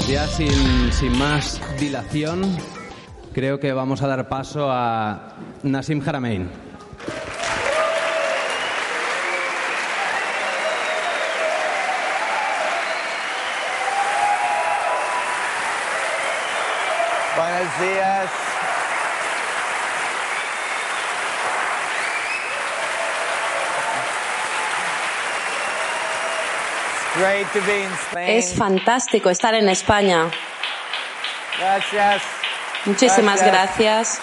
Pues ya sin más dilación, creo que vamos a dar paso a Nassim Haramein. Buenos días. Great to be in Spain. Es fantástico estar en España. Gracias. Muchísimas gracias.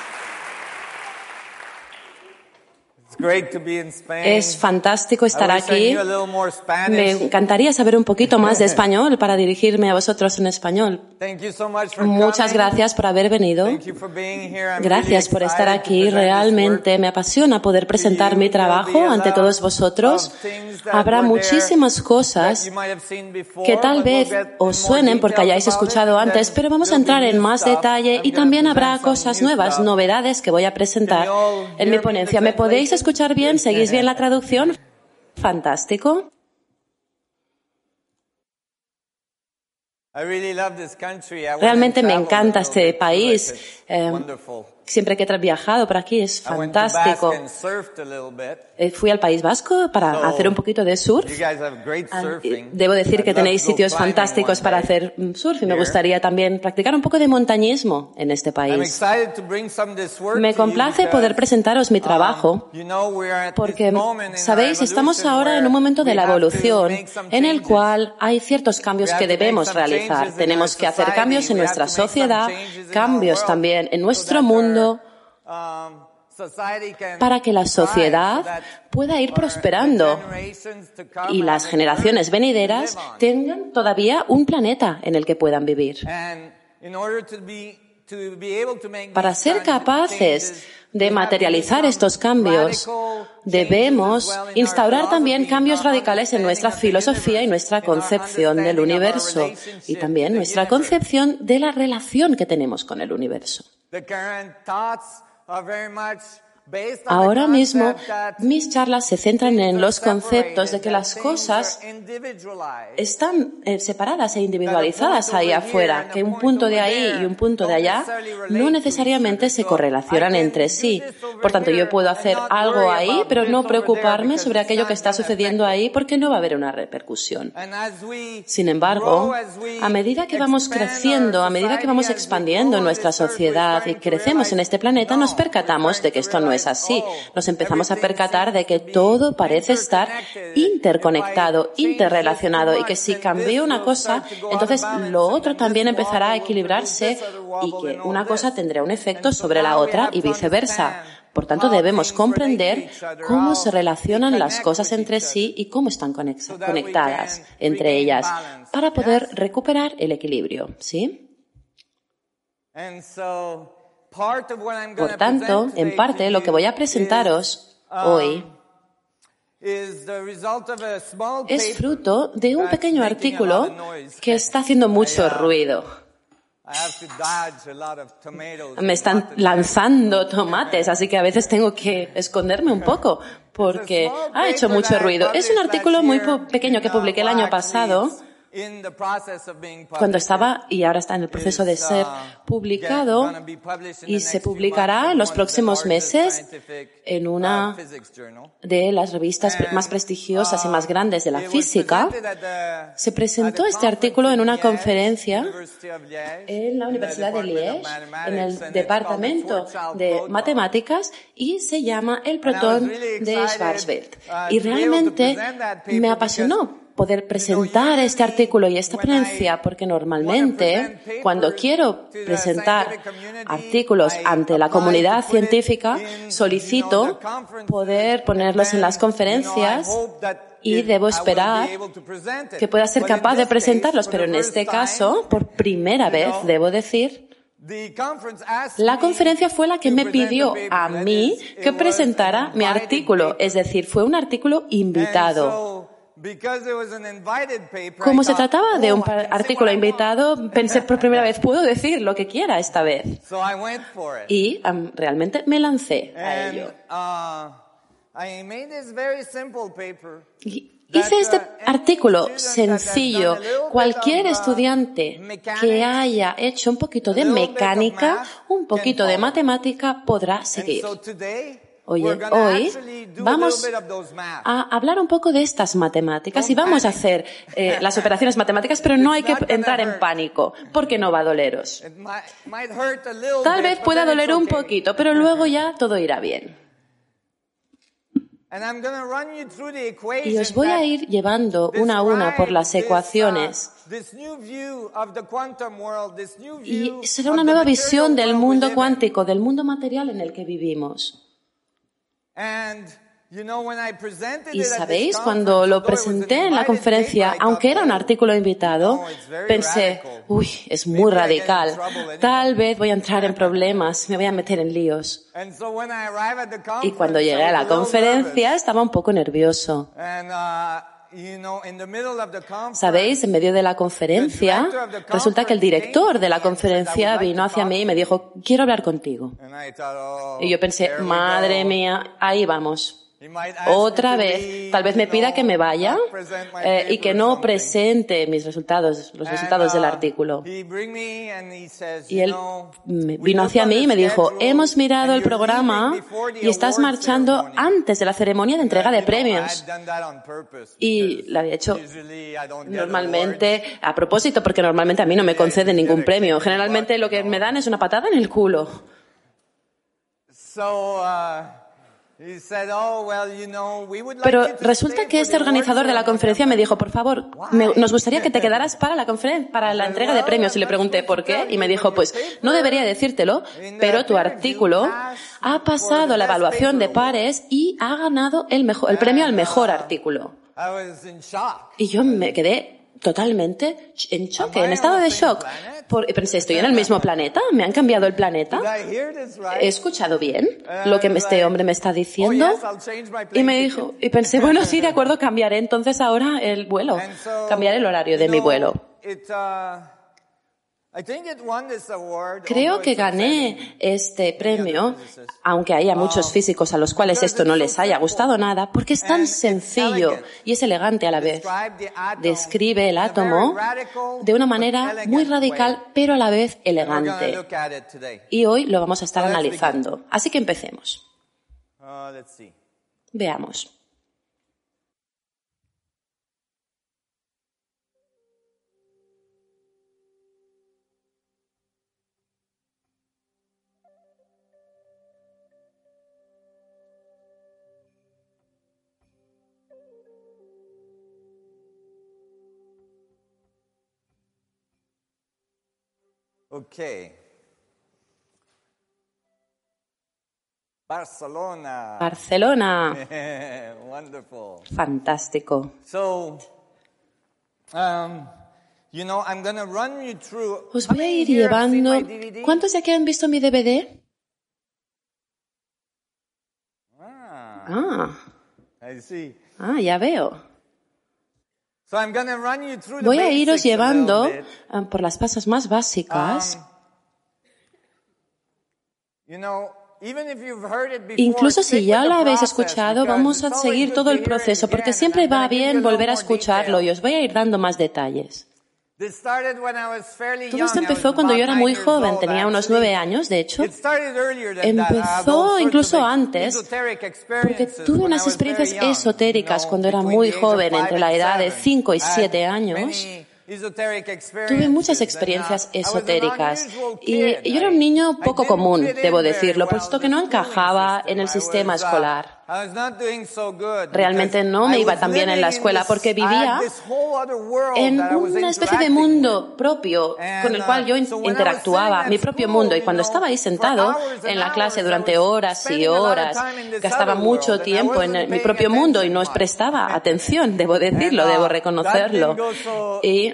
It's great to be in Spain. Es fantástico estar I wish I aquí. knew a little more Spanish. Me encantaría saber un poquito más de español para dirigirme a vosotros en español. Thank you so much for Muchas coming. gracias por haber venido. Thank you for being here. I'm Gracias really por estar excited to aquí. present this Realmente work. me apasiona poder presentar mi trabajo ante todos vosotros. Habrá muchísimas cosas que tal vez os suenen porque hayáis escuchado antes, pero vamos a entrar en más detalle y también habrá cosas nuevas, novedades que voy a presentar en mi ponencia. ¿Me podéis escuchar bien? ¿Seguís bien la traducción? Fantástico. Realmente me encanta este país. Siempre que he viajado por aquí es fantástico. Fui al País Vasco para hacer un poquito de surf. Debo decir que tenéis sitios fantásticos para hacer surf y me gustaría también practicar un poco de montañismo en este país. Me complace poder presentaros mi trabajo porque, sabéis, estamos ahora en un momento de la evolución en el cual hay ciertos cambios que debemos realizar. Tenemos que hacer cambios en nuestra sociedad, cambios también en nuestro mundo, para que la sociedad pueda ir prosperando y las generaciones venideras tengan todavía un planeta en el que puedan vivir. Para ser capaces de materializar estos cambios, debemos instaurar también cambios radicales en nuestra filosofía y nuestra concepción del universo y también nuestra concepción de la relación que tenemos con el universo. Ahora mismo, mis charlas se centran en los conceptos de que las cosas están separadas e individualizadas ahí afuera, que un punto de ahí y un punto de allá no necesariamente se correlacionan entre sí. Por tanto, yo puedo hacer algo ahí, pero no preocuparme sobre aquello que está sucediendo ahí porque no va a haber una repercusión. Sin embargo, a medida que vamos creciendo, a medida que vamos expandiendo nuestra sociedad y crecemos en este planeta, nos percatamos de que esto no es así. Nos empezamos a percatar de que todo parece estar interconectado, interrelacionado y que si cambia una cosa, entonces lo otro también empezará a equilibrarse y que una cosa tendrá un efecto sobre la otra y viceversa. Por tanto, debemos comprender cómo se relacionan las cosas entre sí y cómo están conectadas entre ellas para poder recuperar el equilibrio, ¿sí? Por tanto, en parte, lo que voy a presentaros hoy es fruto de un pequeño artículo que está haciendo mucho ruido. Me están lanzando tomates, así que a veces tengo que esconderme un poco porque ha hecho mucho ruido. Es un artículo muy pequeño que publiqué el año pasado, cuando estaba y ahora está en el proceso de ser publicado y se publicará en los próximos meses en una de las revistas más prestigiosas y más grandes de la física. Se presentó este artículo en una conferencia en la Universidad de Liège, en el departamento de matemáticas, y se llama El protón de Schwarzschild. Y realmente me apasionó poder presentar este artículo y esta ponencia, porque normalmente cuando quiero presentar artículos ante la comunidad científica, solicito poder ponerlos en las conferencias y debo esperar que pueda ser capaz de presentarlos, pero en este caso, por primera vez, debo decir, la conferencia fue la que me pidió a mí que presentara mi artículo, es decir, fue un artículo invitado. Como se trataba de un artículo invitado, pensé por primera vez, puedo decir lo que quiera esta vez. Y realmente me lancé a ello. Hice este artículo sencillo. Cualquier estudiante que haya hecho un poquito de mecánica, un poquito de matemática, podrá seguir. Oye, hoy vamos a hablar un poco de estas matemáticas y vamos a hacer las operaciones matemáticas, pero no hay que entrar en pánico, porque no va a doleros. Tal vez pueda doler un poquito, pero luego ya todo irá bien. Y os voy a ir llevando una a una por las ecuaciones. Y será una nueva visión del mundo cuántico, del mundo material en el que vivimos. Y sabéis, cuando lo presenté en la conferencia, aunque era un artículo invitado, pensé, uy, es muy radical. Tal vez voy a entrar en problemas, me voy a meter en líos. Y cuando llegué a la conferencia estaba un poco nervioso. Sabéis, en medio de la conferencia, resulta que el director de la conferencia vino hacia mí y me dijo, quiero hablar contigo. Y yo pensé, madre mía, ahí vamos. Otra vez, tal vez me pida que me vaya y que no presente mis resultados, los resultados del artículo. Y él vino hacia mí y me dijo, hemos mirado el programa y estás marchando antes de la ceremonia de entrega de premios. Y lo había hecho normalmente a propósito, porque normalmente a mí no me conceden ningún premio. Generalmente lo que me dan es una patada en el culo. Pero resulta que este organizador de la conferencia me dijo, por favor, nos gustaría que te quedaras para la entrega de premios. Y le pregunté, ¿por qué? Y me dijo, pues, no debería decírtelo, pero tu artículo ha pasado la evaluación de pares y ha ganado el premio al mejor artículo. Y yo me quedé totalmente en shock, en estado de shock. Pensé, ¿estoy en el mismo planeta? ¿Me han cambiado el planeta? ¿He escuchado bien lo que este hombre me está diciendo? Y me dijo, y pensé, bueno, sí, de acuerdo, cambiaré entonces ahora el vuelo. Cambiaré el horario de mi vuelo. Creo que gané este premio, aunque haya muchos físicos a los cuales esto no les haya gustado nada, porque es tan sencillo y es elegante a la vez. Describe el átomo de una manera muy radical, pero a la vez elegante. Y hoy lo vamos a estar analizando. Así que empecemos. Veamos. Okay. Barcelona. Wonderful. Fantástico. So, I'm going to run you through. Os voy a ir llevando. ¿Cuántos de aquí han visto mi DVD? I see. Ya veo. Voy a iros llevando por las cosas más básicas. Incluso si ya lo habéis escuchado, vamos a seguir todo el proceso, porque siempre va bien volver a escucharlo y os voy a ir dando más detalles. Todo esto empezó cuando yo era muy joven, tenía unos 9 años, de hecho. Empezó incluso antes, porque tuve unas experiencias esotéricas cuando era muy joven, entre la edad de 5 y 7 años. Tuve muchas experiencias esotéricas y yo era un niño poco común, debo decirlo, puesto que no encajaba en el sistema escolar. Realmente no me iba tan bien en la escuela porque vivía en una especie de mundo propio con el cual yo interactuaba, mi propio mundo. Y cuando estaba ahí sentado en la clase durante horas y horas, gastaba mucho tiempo en mi propio mundo y no os prestaba atención, debo decirlo, debo reconocerlo. Y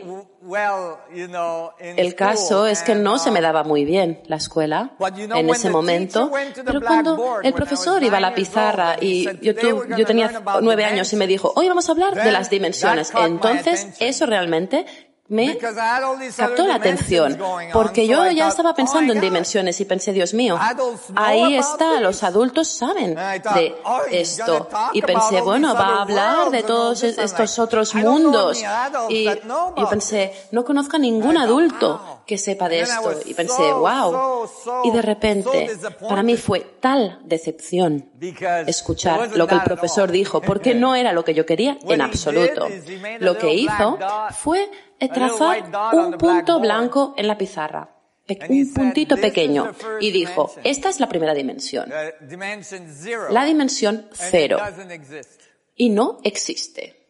el caso es que no se me daba muy bien la escuela en ese momento, pero cuando el profesor iba a la pizarra y yo tenía 9 años y me dijo, hoy vamos a hablar de las dimensiones, entonces eso realmente me captó la atención, porque yo ya estaba pensando en dimensiones y pensé, Dios mío, ahí está, los adultos saben de esto. Y pensé, bueno, va a hablar de todos estos otros mundos. Y yo pensé, no conozco a ningún adulto que sepa de esto. Y pensé, wow. Y de repente, para mí fue tal decepción escuchar lo que el profesor dijo, porque no era lo que yo quería en absoluto. Lo que hizo fue trazar un punto blanco en la pizarra, un puntito pequeño, y dijo, esta es la primera dimensión, la dimensión 0, y no existe.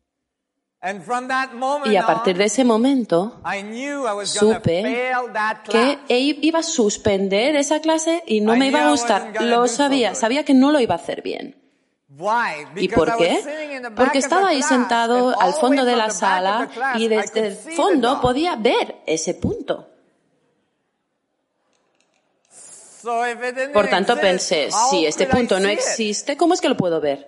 Y a partir de ese momento supe que iba a suspender esa clase y no me iba a gustar. Lo sabía que no lo iba a hacer bien. ¿Y por qué? Porque estaba ahí sentado al fondo de la sala y desde el fondo podía ver ese punto. Por tanto pensé, si este punto no existe, ¿cómo es que lo puedo ver?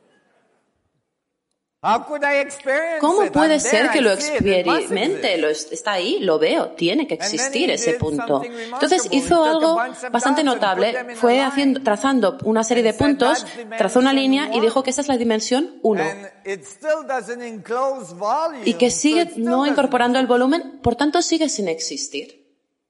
¿Cómo puede ser que lo experimente? Está ahí, lo veo, tiene que existir ese punto. Entonces hizo algo bastante notable, fue trazando una serie de puntos, trazó una línea y dijo que esa es la dimensión 1. Y que sigue no incorporando el volumen, por tanto sigue sin existir.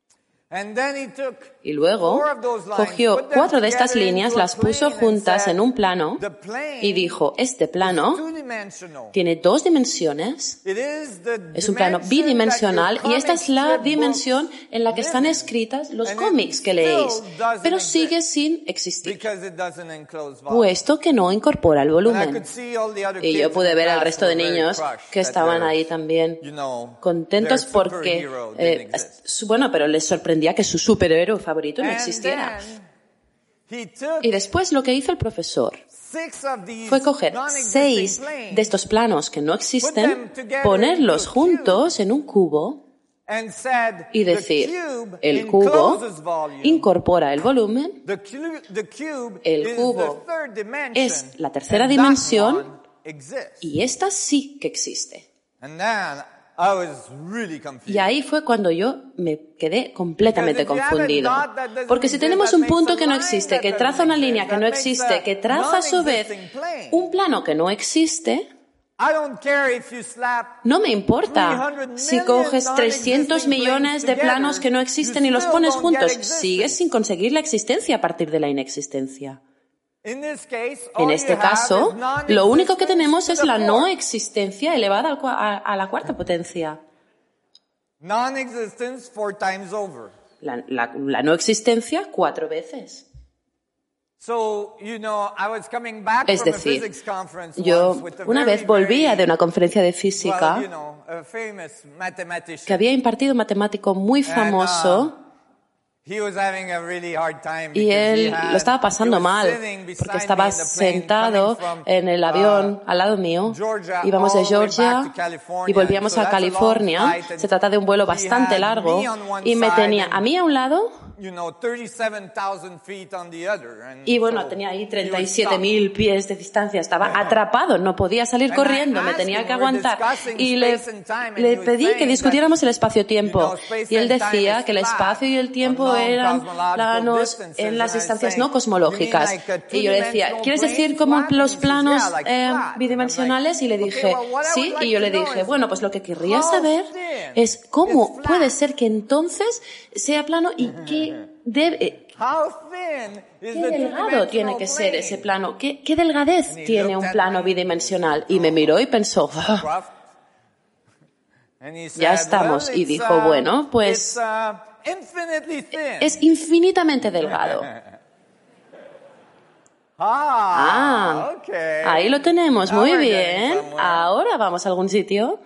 Y luego cogió 4 de estas líneas, las puso juntas en un plano y dijo, este plano tiene 2 dimensiones, es un plano bidimensional y esta es la dimensión en la que están escritas los cómics que leéis, pero sigue sin existir, puesto que no incorpora el volumen. Y yo pude ver al resto de niños que estaban ahí también contentos porque, pero les sorprendía que su superhéroe favorito no existiera. Y después lo que hizo el profesor fue coger 6 de estos planos que no existen, ponerlos juntos en un cubo y decir, el cubo incorpora el volumen, el cubo es la tercera dimensión y esta sí que existe. Y ahí fue cuando yo me quedé completamente confundido. Porque si tenemos un punto que no existe, que traza una línea que no existe, que traza a su vez un plano que no existe, no me importa si coges 300 millones de planos que no existen y los pones juntos, sigues sin conseguir la existencia a partir de la inexistencia. En este caso, lo único que tenemos es la no existencia elevada a la 4ª potencia. La no existencia 4 veces. Es decir, yo una vez volvía de una conferencia de física que había impartido un matemático muy famoso. Y él lo estaba pasando mal, porque estaba sentado en el avión al lado mío. Íbamos de Georgia y volvíamos a California. Se trata de un vuelo bastante largo y me tenía a mí a un lado y tenía ahí 37.000 pies de distancia. Estaba atrapado, no podía salir corriendo, me tenía que aguantar. Y le pedí que discutiéramos el espacio-tiempo. Y él decía que el espacio y el tiempo eran planos en las distancias no cosmológicas. Y yo le decía, ¿quieres decir como los planos bidimensionales? Y le dije, sí. Y yo le dije, pues lo que querría saber es cómo puede ser que entonces sea plano y qué delgado tiene que ser ese plano, qué delgadez tiene un plano bidimensional. Y me miró y pensó, ya estamos. Y dijo, pues es infinitamente delgado. Ahí lo tenemos, muy bien. Ahora vamos a algún sitio.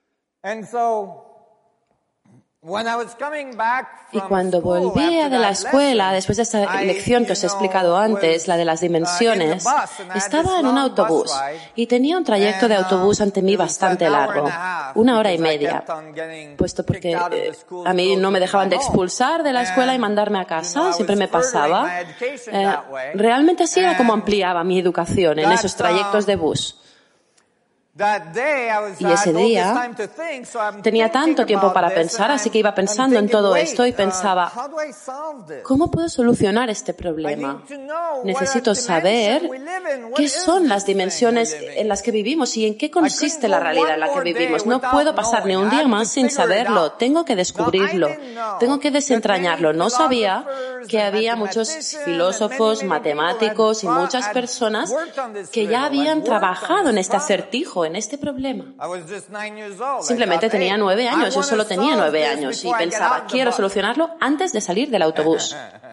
Y cuando volvía de la escuela, después de esta lección que os he explicado antes, la de las dimensiones, estaba en un autobús y tenía un trayecto de autobús ante mí bastante largo, 1 hora y media, puesto porque a mí no me dejaban de expulsar de la escuela y mandarme a casa, siempre me pasaba. Realmente así era como ampliaba mi educación en esos trayectos de bus. Y ese día tenía tanto tiempo para pensar, así que iba pensando en todo esto y pensaba, ¿cómo puedo solucionar este problema? Necesito saber qué son las dimensiones en las que vivimos y en qué consiste la realidad en la que vivimos. No puedo pasar ni un día más sin saberlo. Tengo que descubrirlo. Tengo que desentrañarlo. No sabía que había muchos filósofos, matemáticos y muchas personas que ya habían trabajado en este acertijo, en este problema. Simplemente tenía 9 años, yo solo tenía 9 años y pensaba, quiero solucionarlo antes de salir del autobús.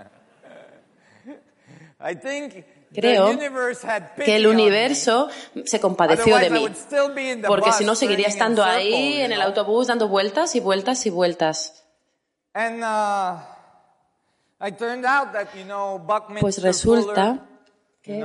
Creo que el universo se compadeció de mí, porque si no seguiría estando ahí en el autobús dando vueltas y vueltas y vueltas. Pues resulta que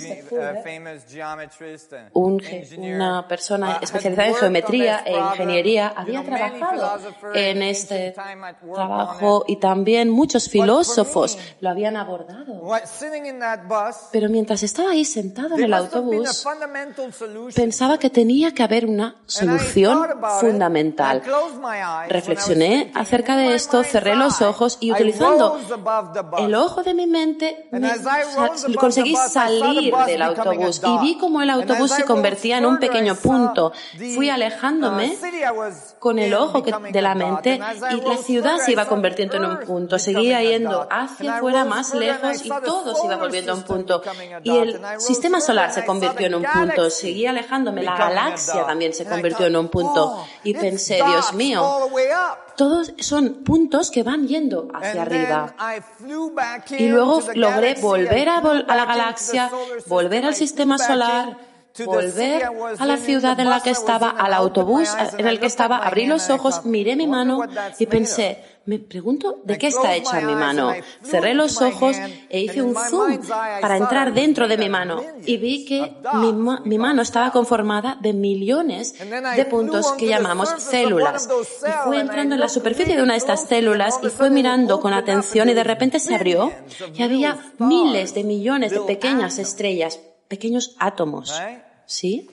una persona especializada en geometría e ingeniería había trabajado en este trabajo y también muchos filósofos lo habían abordado. Pero mientras estaba ahí sentado en el autobús, pensaba que tenía que haber una solución fundamental. Reflexioné acerca de esto, cerré los ojos y utilizando el ojo de mi mente conseguí salir del autobús y vi cómo el autobús se convertía en un pequeño punto. Fui alejándome con el ojo de la mente y la ciudad se iba convirtiendo en un punto. Seguía yendo hacia afuera, más lejos y todo se iba volviendo un punto. Y el sistema solar se convirtió en un punto. Seguía alejándome, la galaxia también se convirtió en un punto. Y pensé, Dios mío, todos son puntos que van yendo hacia arriba. Y luego logré volver a la galaxia, volver al sistema solar, volver a la ciudad en la que estaba, al autobús en el que estaba, abrí los ojos, miré mi mano y pensé, me pregunto de qué está hecha mi mano. Cerré los ojos e hice un zoom para entrar dentro de mi mano y vi que mi mano estaba conformada de millones de puntos que llamamos células. Y fue entrando en la superficie de una de estas células y fue mirando con atención y de repente se abrió y había miles de millones de pequeñas estrellas, pequeños átomos. ¿Sí?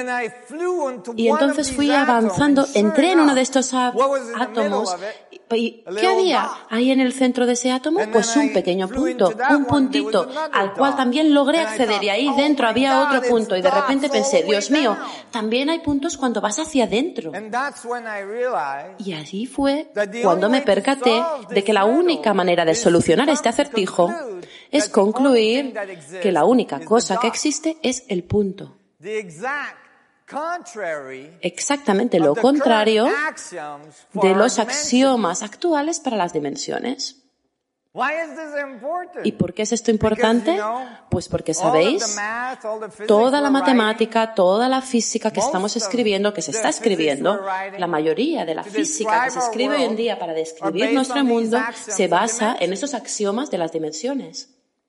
Y entonces fui avanzando, entré en uno de estos átomos. ¿Y qué había ahí en el centro de ese átomo? Pues un pequeño punto, un puntito, al cual también logré acceder. Y ahí dentro había otro punto. Y de repente pensé, Dios mío, también hay puntos cuando vas hacia adentro. Y así fue cuando me percaté de que la única manera de solucionar este acertijo es concluir que la única cosa que existe es el punto. Exactamente lo contrario de los axiomas actuales para las dimensiones. ¿Y por qué es esto importante? Pues porque sabéis, toda la matemática, toda la física que estamos escribiendo, que se está escribiendo, la mayoría de la física que se escribe hoy en día para describir nuestro mundo se basa en esos axiomas de las dimensiones.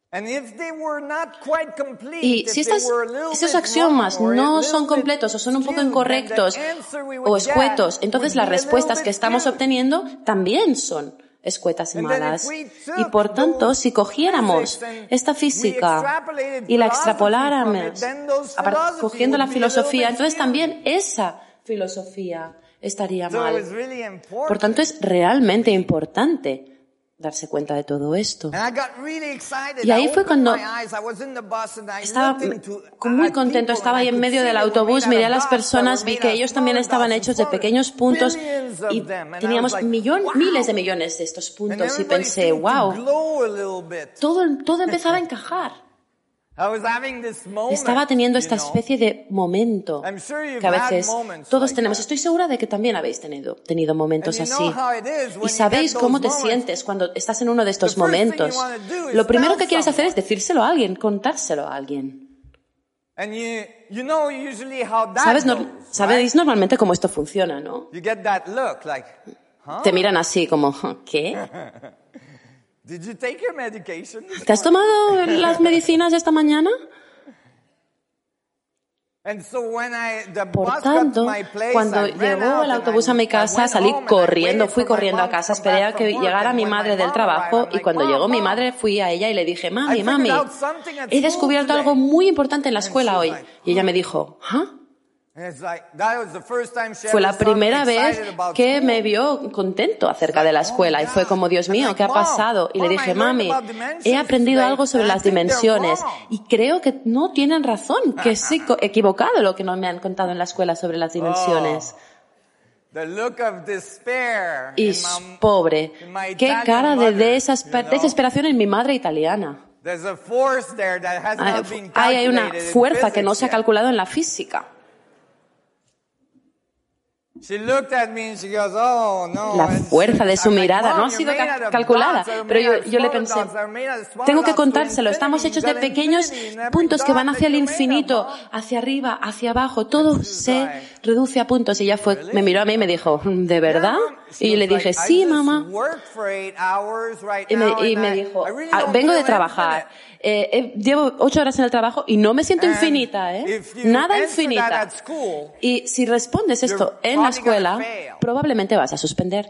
Y si esos axiomas no son completos o son un poco incorrectos o escuetos, entonces las respuestas que estamos obteniendo también son escuetas y malas. Y por tanto, si cogiéramos esta física y la extrapoláramos, cogiendo la filosofía, entonces también esa filosofía estaría mal. Por tanto, es realmente importante darse cuenta de todo esto. Y ahí fue cuando estaba muy contento, estaba ahí en medio del autobús, miré a las personas, vi que ellos también estaban hechos de pequeños puntos y teníamos miles de millones de estos puntos y pensé, wow, todo empezaba a encajar. Estaba teniendo esta especie de momento que a veces todos tenemos. Estoy segura de que también habéis tenido momentos así. Y sabéis cómo te sientes cuando estás en uno de estos momentos. Lo primero que quieres hacer es decírselo a alguien, contárselo a alguien. Sabéis normalmente cómo esto funciona, ¿no? Te miran así como, ¿qué? ¿Te has tomado las medicinas esta mañana? Por tanto, cuando llegó el autobús a mi casa, salí corriendo, fui corriendo a casa, esperé a que llegara mi madre del trabajo y cuando llegó mi madre fui a ella y le dije, mami, he descubierto algo muy importante en la escuela hoy. Y ella me dijo, ¿ah? Fue la primera vez que me vio contento acerca de la escuela y fue como, Dios mío, ¿qué ha pasado? Y le dije, mami, he aprendido algo sobre las dimensiones y creo que no tienen razón, que sí equivocado lo que no me han contado en la escuela sobre las dimensiones. Y pobre, qué cara de desesperación en mi madre italiana. Hay una fuerza que no se ha calculado en la física. La fuerza de su mirada no ha sido calculada, pero yo le pensé, tengo que contárselo, estamos hechos de pequeños puntos que van hacia el infinito, hacia arriba, hacia abajo, todo se reduce a puntos. Y ella me miró a mí y me dijo, ¿de verdad? Y le dije, sí, mamá. Y me dijo, vengo de trabajar. Llevo 8 horas en el trabajo y no me siento infinita, nada infinita. Y si respondes esto en la escuela, probablemente vas a suspender.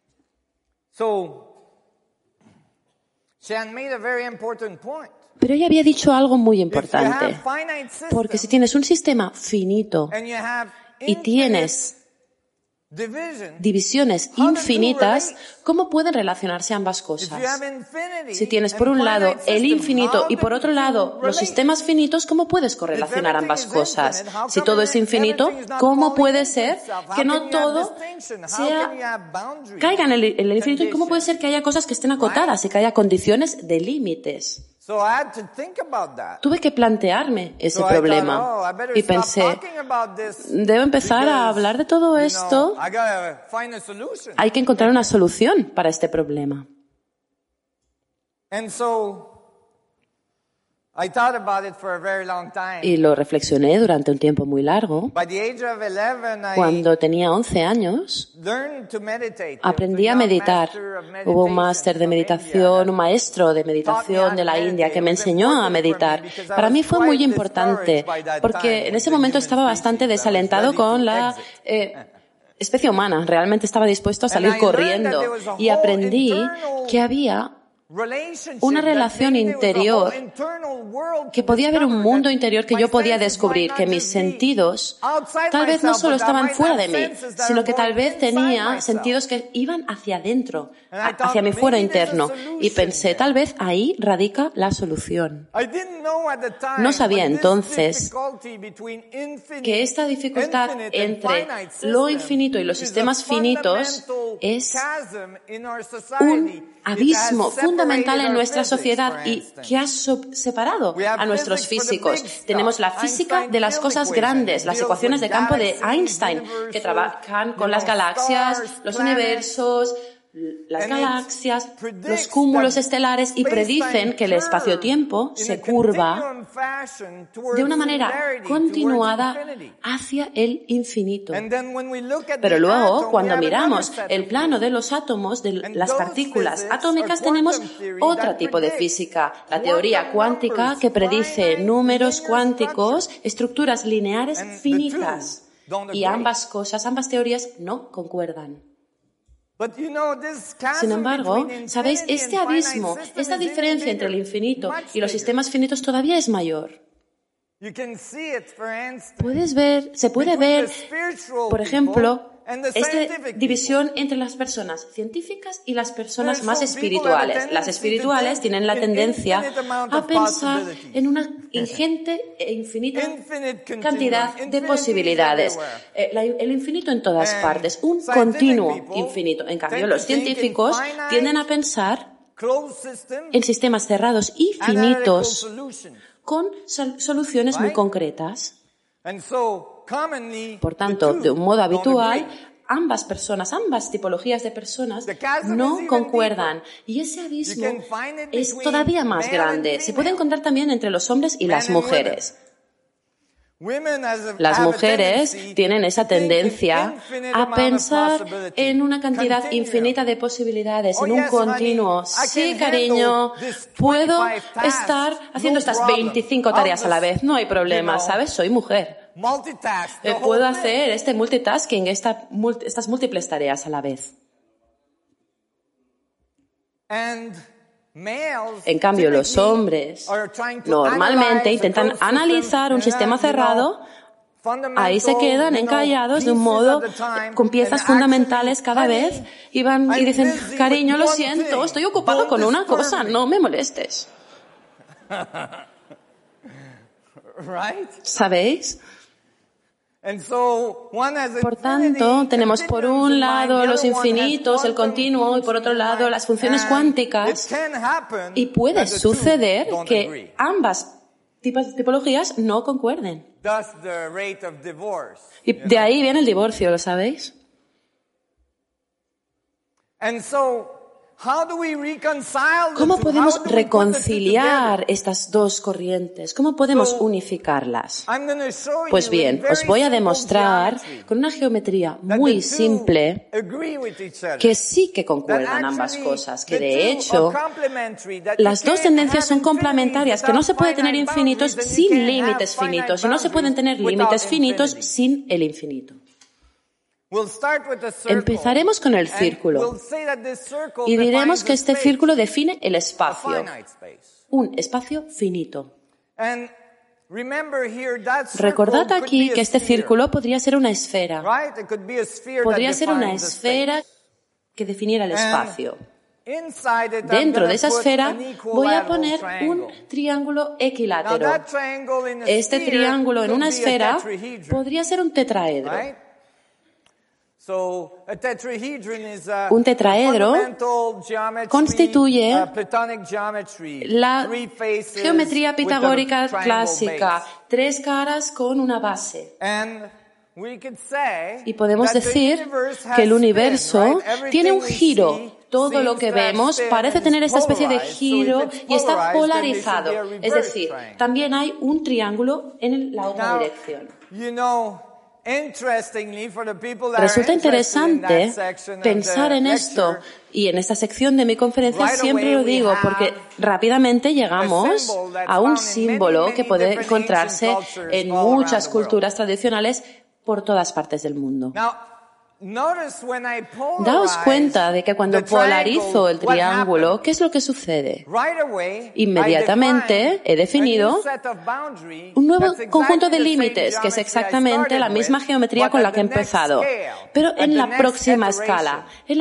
Pero ella había dicho algo muy importante, porque si tienes un sistema finito y tienes divisiones infinitas, ¿cómo pueden relacionarse ambas cosas? Si tienes por un lado el infinito y por otro lado los sistemas finitos, ¿cómo puedes correlacionar ambas cosas? Si todo es infinito, ¿cómo puede ser que no todo caiga en el infinito? ¿Y cómo puede ser que haya cosas que estén acotadas y que haya condiciones de límites? Tuve que plantearme ese problema y pensé, debo empezar a hablar de todo esto. Hay que encontrar una solución para este problema. Y lo reflexioné durante un tiempo muy largo. Cuando tenía 11 años, aprendí a meditar. Hubo un máster de meditación, un maestro de meditación de la India que me enseñó a meditar. Para mí fue muy importante porque en ese momento estaba bastante desalentado con la especie humana. Realmente estaba dispuesto a salir corriendo y aprendí que había una relación interior, que podía haber un mundo interior que yo podía descubrir, que mis sentidos tal vez no solo estaban fuera de mí, sino que tal vez tenía sentidos que iban hacia adentro, hacia mi fuero interno. Y pensé, tal vez ahí radica la solución. No sabía entonces que esta dificultad entre lo infinito y los sistemas finitos es un abismo fundamental en nuestra sociedad y que ha separado a nuestros físicos. Tenemos la física de las cosas grandes, las ecuaciones de campo de Einstein, que trabajan con las galaxias, los universos, las galaxias, los cúmulos estelares y predicen que el espacio-tiempo se curva de una manera continuada hacia el infinito. Pero luego, cuando miramos el plano de los átomos, de las partículas atómicas, tenemos otro tipo de física, la teoría cuántica, que predice números cuánticos, estructuras lineares finitas. Y ambas teorías no concuerdan. Sin embargo, ¿sabéis? Este abismo, esta diferencia entre el infinito y los sistemas finitos todavía es mayor. Se puede ver, por ejemplo, esta división entre las personas científicas y las personas más espirituales. Las espirituales tienen la tendencia a pensar en una ingente e infinita cantidad de posibilidades. El infinito en todas partes, un continuo infinito. En cambio, los científicos tienden a pensar en sistemas cerrados y finitos con soluciones muy concretas. Por tanto, de un modo habitual, ambas tipologías de personas no concuerdan. Y ese abismo es todavía más grande. Se puede encontrar también entre los hombres y las mujeres. Las mujeres tienen esa tendencia a pensar en una cantidad infinita de posibilidades, en un continuo. Sí, cariño, puedo estar haciendo estas 25 tareas a la vez. No hay problema, ¿sabes? Soy mujer. Puedo hacer este multitasking, estas múltiples tareas a la vez. En cambio, los hombres normalmente intentan analizar un sistema cerrado ahí se quedan encallados de un modo, con piezas fundamentales cada vez, y van y dicen, cariño, lo siento, estoy ocupado con una cosa, no me molestes. ¿Sabéis? Por tanto, tenemos por un lado los infinitos, el continuo, y por otro lado las funciones cuánticas, y puede suceder que ambas tipologías no concuerden. Y de ahí viene el divorcio, ¿lo sabéis? ¿Cómo podemos reconciliar estas dos corrientes? ¿Cómo podemos unificarlas? Pues bien, os voy a demostrar con una geometría muy simple que sí que concuerdan ambas cosas, que de hecho las dos tendencias son complementarias, que no se puede tener infinitos sin límites finitos y no se pueden tener límites finitos sin el infinito. Empezaremos con el círculo y diremos que este círculo define el espacio, un espacio finito. Recordad aquí que este círculo podría ser una esfera, podría ser una esfera que definiera el espacio. Dentro de esa esfera voy a poner un triángulo equilátero. Este triángulo en una esfera podría ser un tetraedro. Un tetraedro constituye la geometría pitagórica clásica, tres caras con una base. Y podemos decir que el universo tiene un giro. Todo lo que vemos parece tener esta especie de giro y está polarizado. Es decir, también hay un triángulo en la otra dirección. Resulta interesante pensar en esto, y en esta sección de mi conferencia siempre lo digo porque rápidamente llegamos a un símbolo que puede encontrarse en muchas culturas tradicionales por todas partes del mundo. Daos cuenta de que cuando polarizo el triángulo, ¿qué es lo que sucede? Inmediatamente he definido un nuevo conjunto de límites, que es exactamente la misma geometría con la que he empezado, pero en la próxima escala, en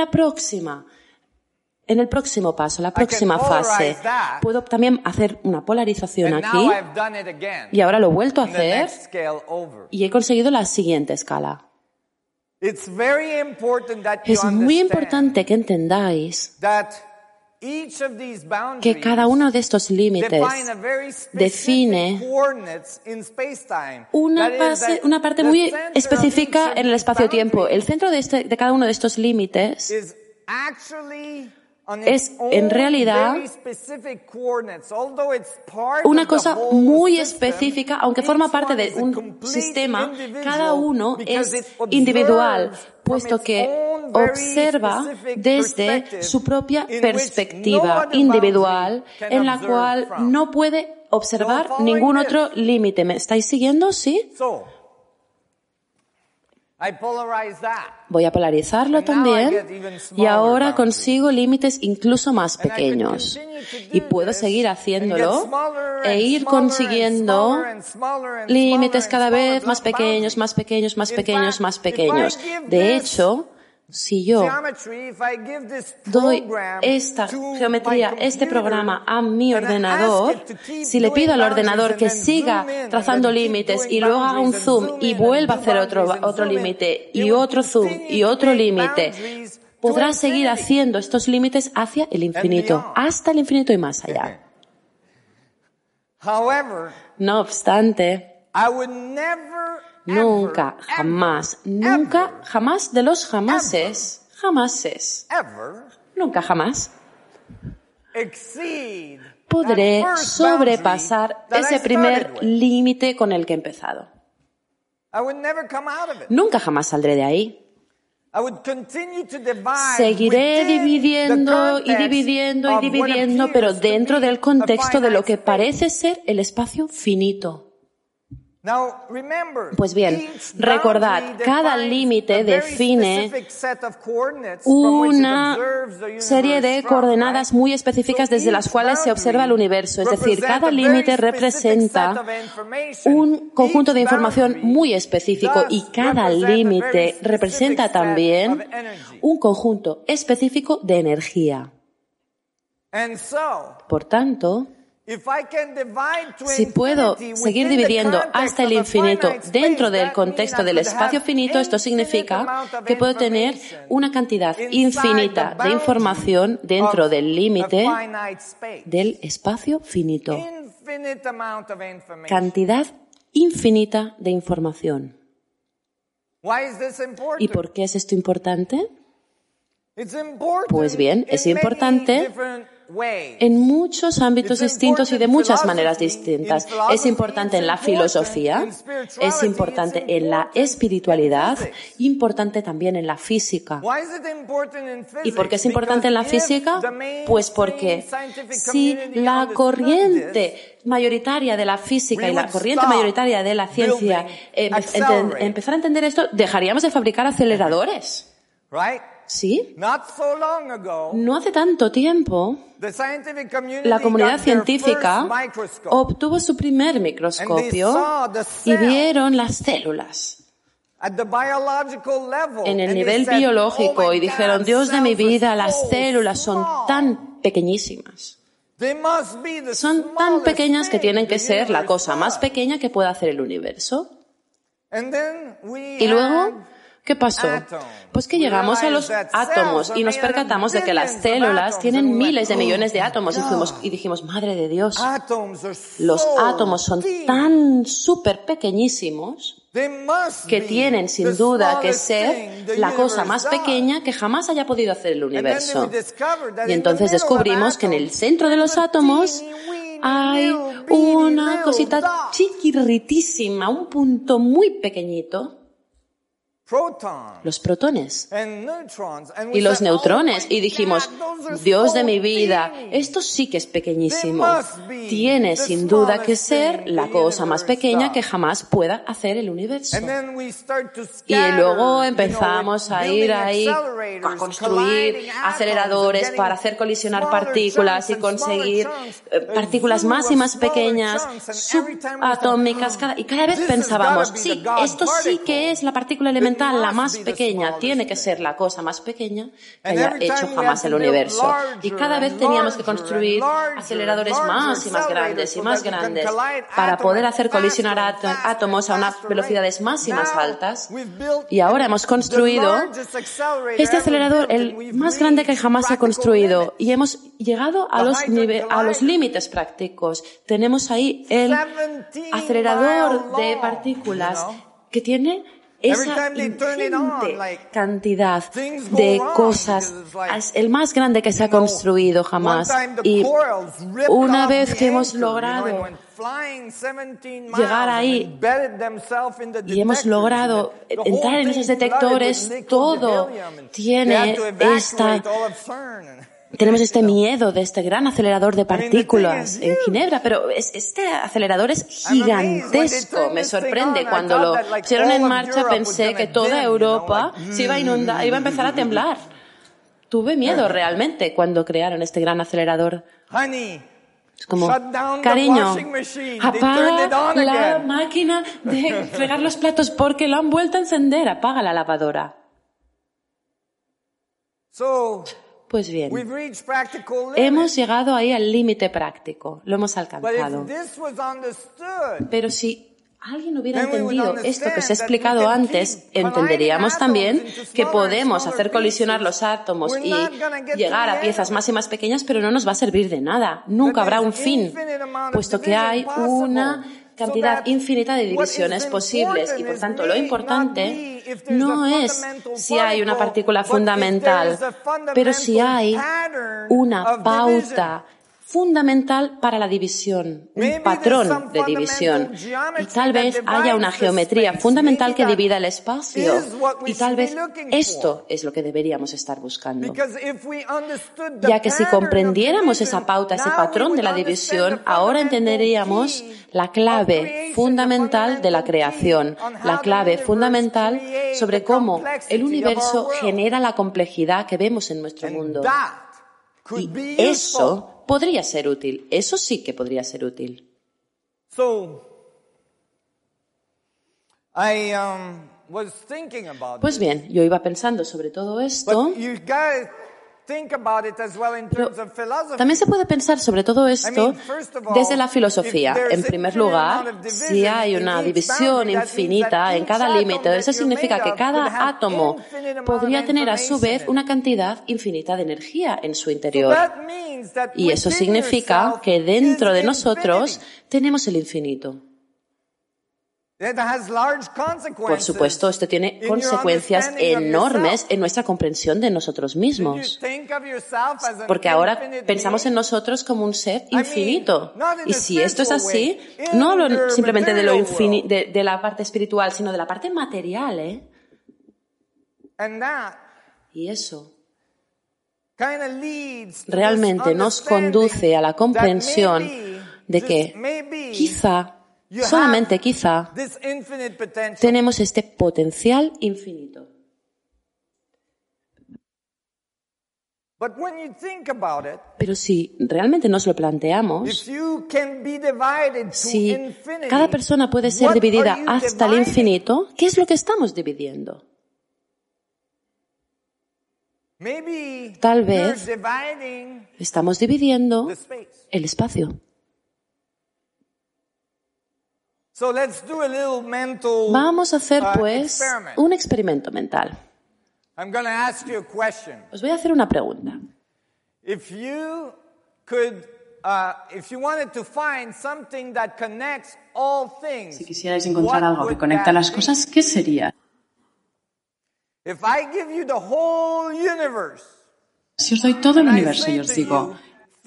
el próximo paso, la próxima fase. Puedo también hacer una polarización aquí, y ahora lo he vuelto a hacer, y he conseguido la siguiente escala. Es muy importante que entendáis que cada uno de estos límites define una parte muy específica en el espacio-tiempo. El centro de cada uno de estos límites es en realidad una cosa muy específica, aunque forma parte de un sistema, cada uno es individual, puesto que observa desde su propia perspectiva individual, en la cual no puede observar ningún otro límite. ¿Me estáis siguiendo? ¿Sí? Voy a polarizarlo también, y ahora consigo límites incluso más pequeños. Y puedo seguir haciéndolo e ir consiguiendo límites cada vez más pequeños, más pequeños, más pequeños, más pequeños. De hecho, si yo doy esta geometría, este programa a mi ordenador, si le pido al ordenador que siga trazando límites y luego haga un zoom y vuelva a hacer otro límite y otro zoom y otro límite, podrá seguir haciendo estos límites hacia el infinito, hasta el infinito y más allá. No obstante, nunca, jamás de los jamases, nunca jamás podré sobrepasar ese primer límite con el que he empezado. Nunca jamás saldré de ahí. Seguiré dividiendo y dividiendo y dividiendo, pero dentro del contexto de lo que parece ser el espacio finito. Pues bien, recordad, cada límite define una serie de coordenadas muy específicas desde las cuales se observa el universo. Es decir, cada límite representa un conjunto de información muy específico y cada límite representa también un conjunto específico de energía. Por tanto, si puedo seguir dividiendo hasta el infinito dentro del contexto del espacio finito, esto significa que puedo tener una cantidad infinita de información dentro del límite del espacio finito. Cantidad infinita de información. ¿Y por qué es esto importante? Pues bien, es importante en muchos ámbitos distintos y de muchas maneras distintas. Es importante en la filosofía, es importante en la espiritualidad, importante también en la física. ¿Y por qué es importante en la física? Pues porque si la corriente mayoritaria de la física y la corriente mayoritaria de la ciencia empezara a entender esto, dejaríamos de fabricar aceleradores. ¿Sí? No hace tanto tiempo, la comunidad científica obtuvo su primer microscopio y vieron las células en el nivel biológico y dijeron, Dios de mi vida, las células son tan pequeñísimas. Son tan pequeñas que tienen que ser la cosa más pequeña que pueda hacer el universo. Y luego, ¿qué pasó? Pues que llegamos a los átomos y nos percatamos de que las células tienen miles de millones de átomos y dijimos, madre de Dios, los átomos son tan súper pequeñísimos que tienen sin duda que ser la cosa más pequeña que jamás haya podido hacer el universo. Y entonces descubrimos que en el centro de los átomos hay una cosita chiquirritísima, un punto muy pequeñito, los protones y los neutrones. Y dijimos, Dios de mi vida, esto sí que es pequeñísimo. Tiene sin duda que ser la cosa más pequeña que jamás pueda hacer el universo. Y luego empezamos a ir ahí a construir aceleradores para hacer colisionar partículas y conseguir partículas más y más pequeñas, subatómicas, y cada vez pensábamos, sí, esto sí que es la partícula elemental, la más pequeña, tiene que ser la cosa más pequeña que haya hecho jamás el universo. Y cada vez teníamos que construir aceleradores más y más grandes para poder hacer colisionar átomos a unas velocidades más y más altas. Y ahora hemos construido este acelerador, el más grande que jamás se ha construido, y hemos llegado a los límites prácticos. Tenemos ahí el acelerador de partículas que tiene esa ingente cantidad de cosas, es el más grande que se ha construido jamás. Y una vez que hemos logrado llegar ahí y hemos logrado entrar en esos detectores, todo tiene tenemos este miedo de este gran acelerador de partículas en Ginebra, pero este acelerador es gigantesco. Me sorprende. Cuando lo pusieron en marcha pensé que toda Europa se iba a inundar, iba a empezar a temblar. Tuve miedo realmente cuando crearon este gran acelerador. Es como, cariño, apaga la máquina de fregar los platos porque la han vuelto a encender. Apaga la lavadora. Pues bien, hemos llegado ahí al límite práctico, lo hemos alcanzado. Pero si alguien hubiera entendido esto que os he explicado antes, entenderíamos también que podemos hacer colisionar los átomos y llegar a piezas más y más pequeñas, pero no nos va a servir de nada. Nunca habrá un fin, puesto que hay una cantidad infinita de divisiones posibles y, por tanto, lo importante no es si hay una partícula fundamental, pero si hay una pauta fundamental para la división, un patrón de división. Y tal vez haya una geometría fundamental que divida el espacio. Y tal vez esto es lo que deberíamos estar buscando. Ya que si comprendiéramos esa pauta, ese patrón de la división, ahora entenderíamos la clave fundamental de la creación, la clave fundamental sobre cómo el universo genera la complejidad que vemos en nuestro mundo. Y eso podría ser útil. Eso sí que podría ser útil. Pues bien, yo iba pensando sobre todo esto. Pero también se puede pensar sobre todo esto desde la filosofía. En primer lugar, si hay una división infinita en cada límite, eso significa que cada átomo podría tener a su vez una cantidad infinita de energía en su interior. Y eso significa que dentro de nosotros tenemos el infinito. Por supuesto, esto tiene consecuencias enormes en nuestra comprensión de nosotros mismos. Porque ahora pensamos en nosotros como un ser infinito. Y si esto es así, no hablo simplemente de lo de la parte espiritual, sino de la parte material, ¿eh? Y eso realmente nos conduce a la comprensión de que quizá, solamente quizá, tenemos este potencial infinito. Pero si realmente nos lo planteamos, si cada persona puede ser dividida hasta el infinito, ¿qué es lo que estamos dividiendo? Tal vez estamos dividiendo el espacio. Vamos a hacer, pues, un experimento mental. Os voy a hacer una pregunta. Si quisierais encontrar algo que conecta las cosas, ¿qué sería? Si os doy todo el universo y os digo,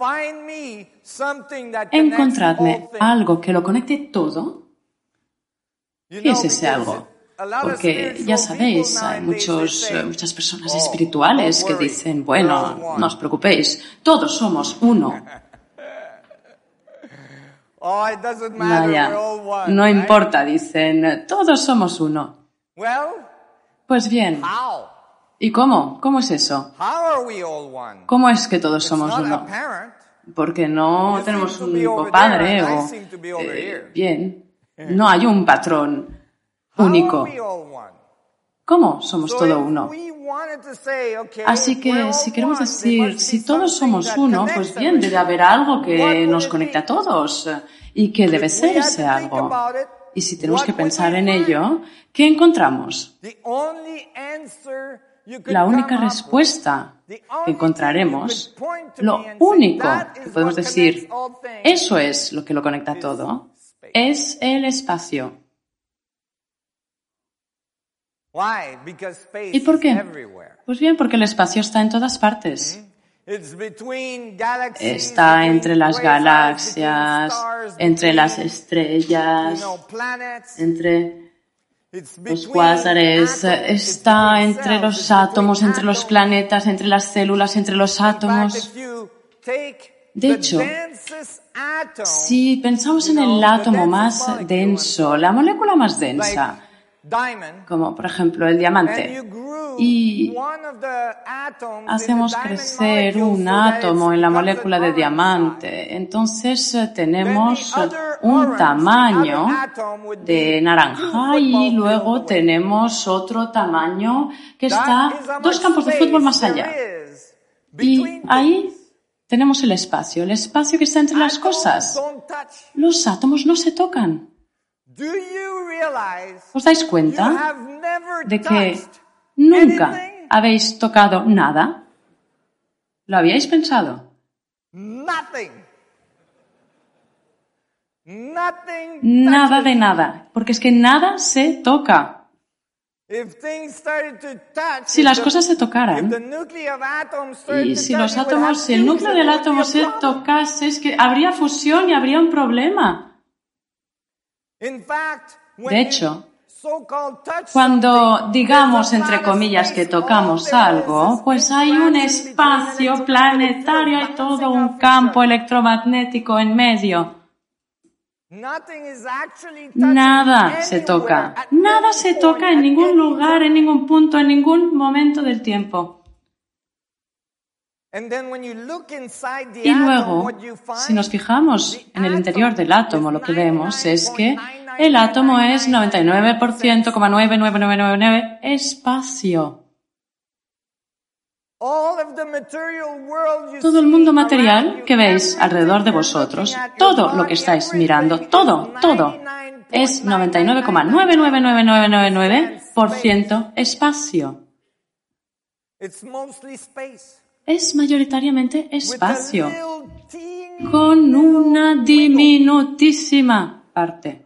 encontradme algo que lo conecte todo, ¿qué es ese algo? Porque ya sabéis, hay muchas personas espirituales que dicen, bueno, no os preocupéis, todos somos uno. Vaya, no importa, dicen, todos somos uno. Pues bien, ¿y cómo? ¿Cómo es eso? ¿Cómo es que todos somos uno? Porque no tenemos un único padre o... bien, no hay un patrón único. ¿Cómo somos todo uno? Así que si queremos decir, si todos somos uno, pues bien, debe haber algo que nos conecte a todos. ¿Y qué debe ser ese algo? Y si tenemos que pensar en ello, ¿qué encontramos? La única respuesta que encontraremos, lo único que podemos decir, eso es lo que lo conecta todo, es el espacio. ¿Y por qué? Pues bien, porque el espacio está en todas partes. Está entre las galaxias, entre las estrellas, entre los cuásares, está entre los átomos, entre los planetas, entre las células, entre los átomos. De hecho, si pensamos en el átomo más denso, la molécula más densa, como por ejemplo el diamante, y hacemos crecer un átomo en la molécula de diamante, entonces tenemos un tamaño de naranja y luego tenemos otro tamaño que está 2 campos de fútbol más allá. Y ahí tenemos el espacio que está entre las cosas. Los átomos no se tocan. ¿Os dais cuenta de que nunca habéis tocado nada? ¿Lo habíais pensado? Nada de nada, porque es que nada se toca. Si las cosas se tocaran, y si los átomos, si el núcleo del átomo se tocase, es que habría fusión y habría un problema. De hecho, cuando digamos, entre comillas, que tocamos algo, pues hay un espacio planetario, hay todo un campo electromagnético en medio. Nada se toca. Nada se toca en ningún lugar, en ningún punto, en ningún momento del tiempo. Y luego, si nos fijamos en el interior del átomo, lo que vemos es que el átomo es 99,99999 espacio. Todo el mundo material que veis alrededor de vosotros, todo lo que estáis mirando, todo, es 99,99999% espacio. Es mayoritariamente espacio, con una diminutísima parte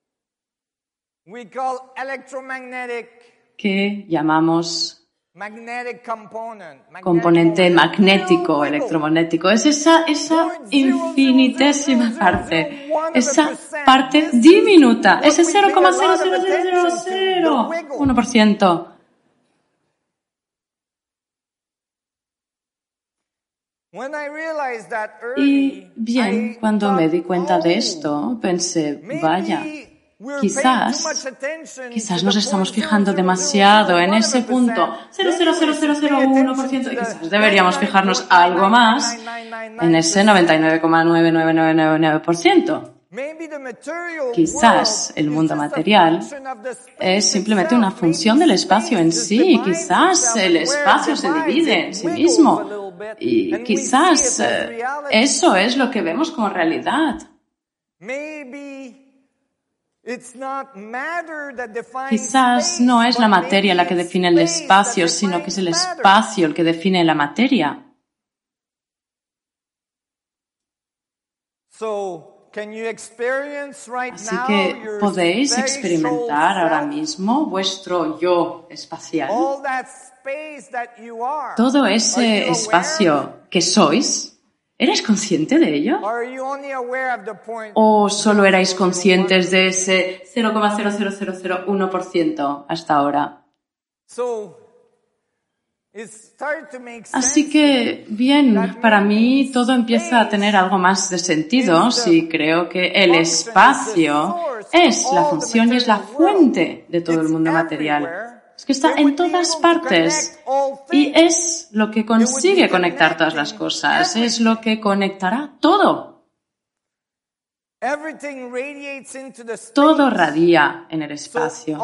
que llamamos componente magnético, electromagnético. Es esa infinitésima parte, esa parte diminuta, ese 0,00001%. Y bien, cuando me di cuenta de esto, pensé, vaya, quizás nos estamos fijando demasiado en ese punto 0,00001% y quizás deberíamos fijarnos algo más en ese 99,99999%. Quizás el mundo material es simplemente una función del espacio en sí. Quizás el espacio se divide en sí mismo. Y quizás eso es lo que vemos como realidad. Quizás no es la materia la que define el espacio, sino que es el espacio el que define la materia. Así que podéis experimentar ahora mismo vuestro yo espacial. Todo ese espacio que sois, ¿eres consciente de ello? ¿O solo erais conscientes de ese 0,00001% hasta ahora? Así que, bien, para mí todo empieza a tener algo más de sentido si creo que el espacio es la función y es la fuente de todo el mundo material. Es que está en todas partes y es lo que consigue conectar todas las cosas, es lo que conectará todo. Todo radia en el espacio.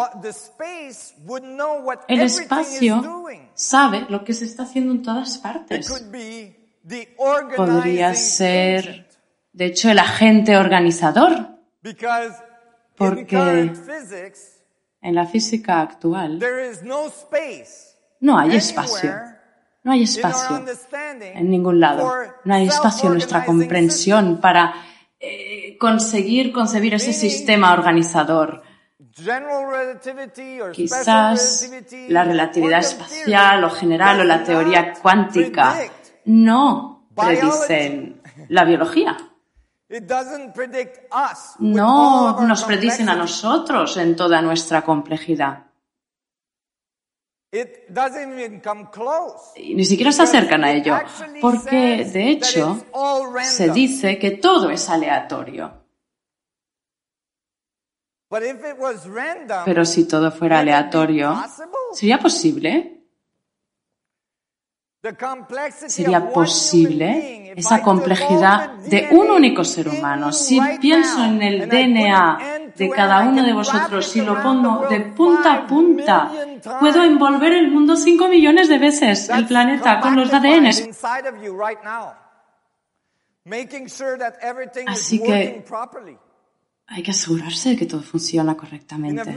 El espacio sabe lo que se está haciendo en todas partes. Podría ser, de hecho, el agente organizador, porque en la física actual no hay espacio. No hay espacio en ningún lado. No hay espacio en nuestra comprensión para conseguir concebir ese sistema organizador. Quizás la relatividad espacial o general o la teoría cuántica no predicen la biología. No nos predicen a nosotros en toda nuestra complejidad. Y ni siquiera se acercan a ello, porque de hecho se dice que todo es aleatorio. Pero si todo fuera aleatorio, ¿sería posible? ¿Sería posible esa complejidad de un único ser humano? Si pienso en el DNA de cada uno de vosotros y lo pongo de punta a punta, puedo envolver el mundo 5 millones de veces, el planeta, con los ADNs. Así que hay que asegurarse de que todo funciona correctamente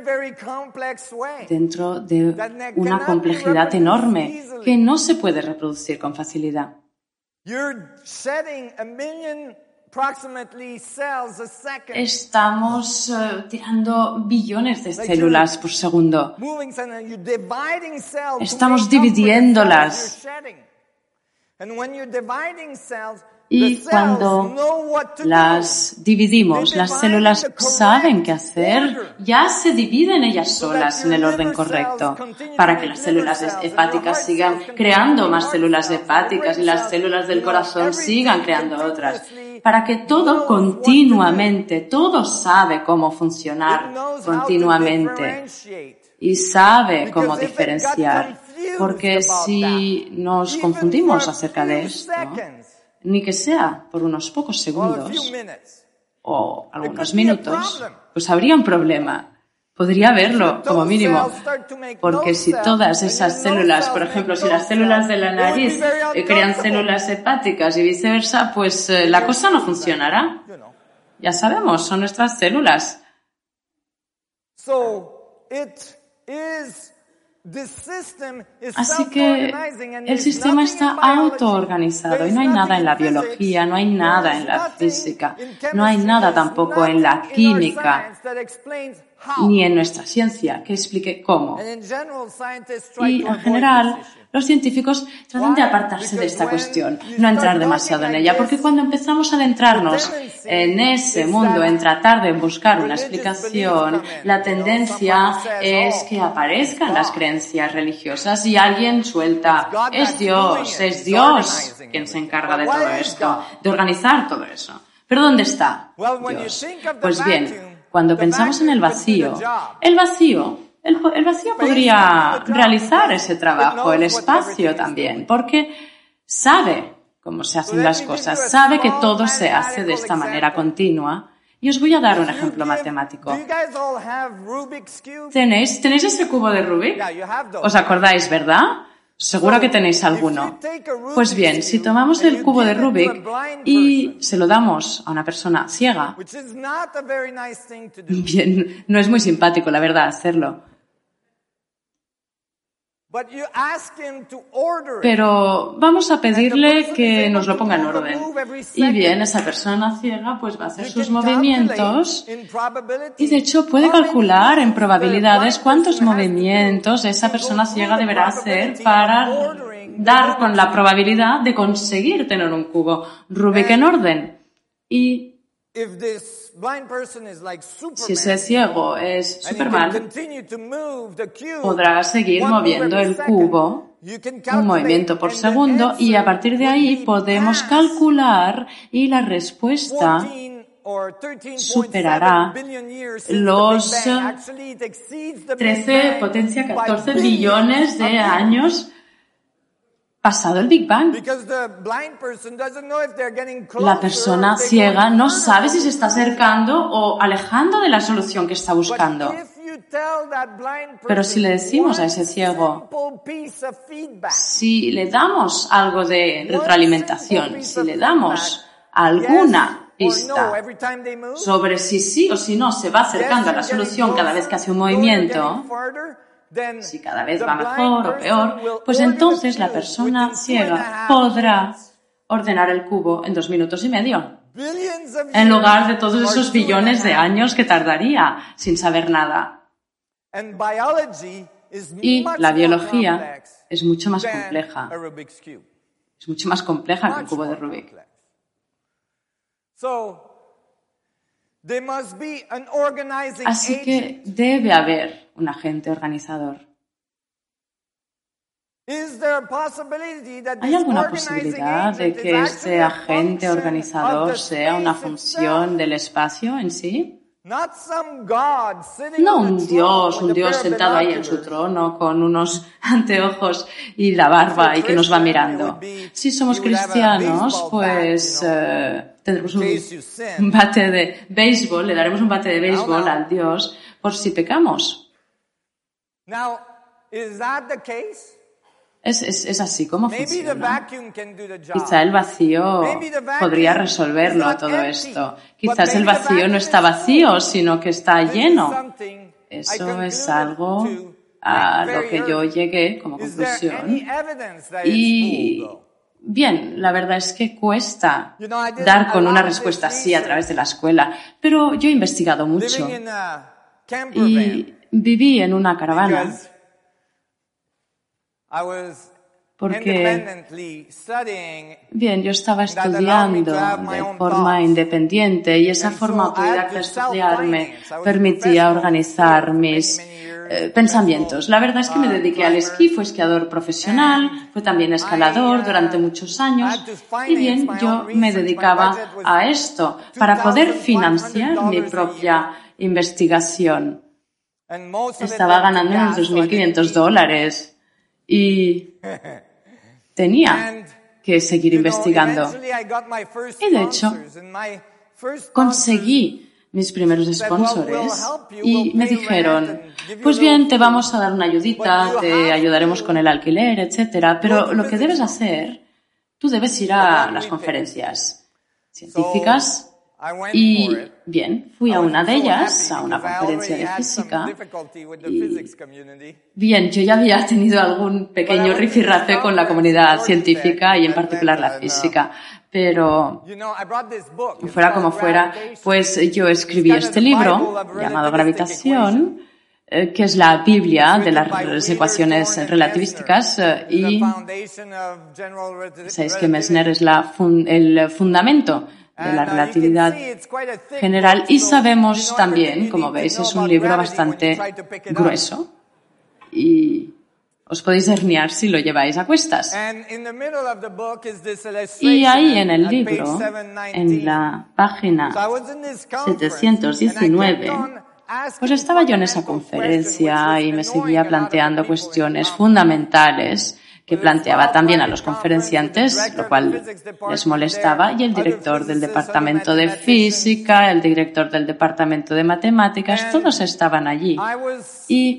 dentro de una complejidad enorme que no se puede reproducir con facilidad. estamos tirando billones de células por segundo. Estamos dividiéndolas. Y cuando las dividimos, las células saben qué hacer, ya se dividen ellas solas en el orden correcto, para que las células hepáticas sigan creando más células hepáticas y las células del corazón sigan creando otras, para que todo continuamente, todo sabe cómo funcionar continuamente y sabe cómo diferenciar, porque si nos confundimos acerca de esto, ni que sea por unos pocos segundos o algunos minutos, pues habría un problema. Podría haberlo, como mínimo. Porque si todas esas células, por ejemplo, si las células de la nariz crean células hepáticas y viceversa, pues la cosa no funcionará. Ya sabemos, son nuestras células. Así que el sistema está autoorganizado y no hay nada en la biología, no hay nada en la física, no hay nada tampoco en la química ni en nuestra ciencia que explique cómo. Y en general, los científicos tratan de apartarse de esta cuestión, no entrar demasiado en ella, porque cuando empezamos a adentrarnos en ese mundo, en tratar de buscar una explicación, la tendencia es que aparezcan las creencias religiosas y alguien suelta, es Dios quien se encarga de todo esto, de organizar todo eso. ¿Pero dónde está Dios? Pues bien, cuando pensamos en el vacío podría realizar ese trabajo, el espacio también, porque sabe cómo se hacen las cosas, sabe que todo se hace de esta manera continua. Y os voy a dar un ejemplo matemático. ¿Tenéis ese cubo de Rubik? ¿Os acordáis, verdad? Seguro que tenéis alguno. Pues bien, si tomamos el cubo de Rubik y se lo damos a una persona ciega, bien, no es muy simpático, la verdad, hacerlo. Pero vamos a pedirle que nos lo ponga en orden. Y bien, esa persona ciega pues va a hacer sus movimientos y de hecho puede calcular en probabilidades cuántos movimientos esa persona ciega deberá hacer para dar con la probabilidad de conseguir tener un cubo Rubik en orden. Y si ese ciego es Superman, podrá seguir moviendo el cubo un movimiento por segundo y a partir de ahí podemos calcular y la respuesta superará los 13 potencia 14 billones de años pasado el Big Bang. La persona ciega no sabe si se está acercando o alejando de la solución que está buscando. Pero si le decimos a ese ciego, si le damos algo de retroalimentación, si le damos alguna pista sobre si sí o si no se va acercando a la solución cada vez que hace un movimiento, si cada vez va mejor o peor, pues entonces la persona ciega podrá ordenar el cubo en 2 minutos y medio, en lugar de todos esos billones de años que tardaría sin saber nada. Y la biología es mucho más compleja. Es mucho más compleja que el cubo de Rubik. Así que debe haber un agente organizador. ¿Hay alguna posibilidad de que este agente organizador sea una función del espacio en sí? No un Dios sentado ahí en su trono con unos anteojos y la barba y que nos va mirando. Si somos cristianos, pues tendremos un bate de béisbol, le daremos un bate de béisbol al Dios por si pecamos. ¿Es así como funciona? Quizá el vacío podría resolverlo todo esto. Quizás el vacío no está vacío, sino que está lleno. Eso es algo a lo que yo llegué como conclusión. Y bien, la verdad es que cuesta dar con una respuesta así a través de la escuela, pero yo he investigado mucho y viví en una caravana porque, bien, yo estaba estudiando de forma independiente y esa forma autodidacta de estudiar me permitía organizar mis pensamientos. La verdad es que me dediqué al esquí, fui esquiador profesional, fui también escalador durante muchos años y bien, yo me dedicaba a esto para poder financiar mi propia investigación. Estaba ganando unos $2,500 y tenía que seguir investigando. Y de hecho, conseguí mis primeros sponsors y me dijeron, pues bien, te vamos a dar una ayudita, te ayudaremos con el alquiler, etcétera, pero lo que debes hacer, tú debes ir a las conferencias científicas y, bien, fui a una de ellas, a una conferencia de física y, bien, yo ya había tenido algún pequeño rifirrafe con la comunidad científica y en particular la física. Pero, fuera como fuera, pues yo escribí este libro llamado Gravitación, que es la Biblia de las ecuaciones relativísticas y sabéis que Messner es el fundamento de la relatividad general y sabemos también, como veis, es un libro bastante grueso y os podéis herniar si lo lleváis a cuestas. Y ahí en el libro, en la página 719, pues estaba yo en esa conferencia y me seguía planteando cuestiones fundamentales que planteaba también a los conferenciantes, lo cual les molestaba, y el director del departamento de física, el director del departamento de matemáticas, todos estaban allí. Y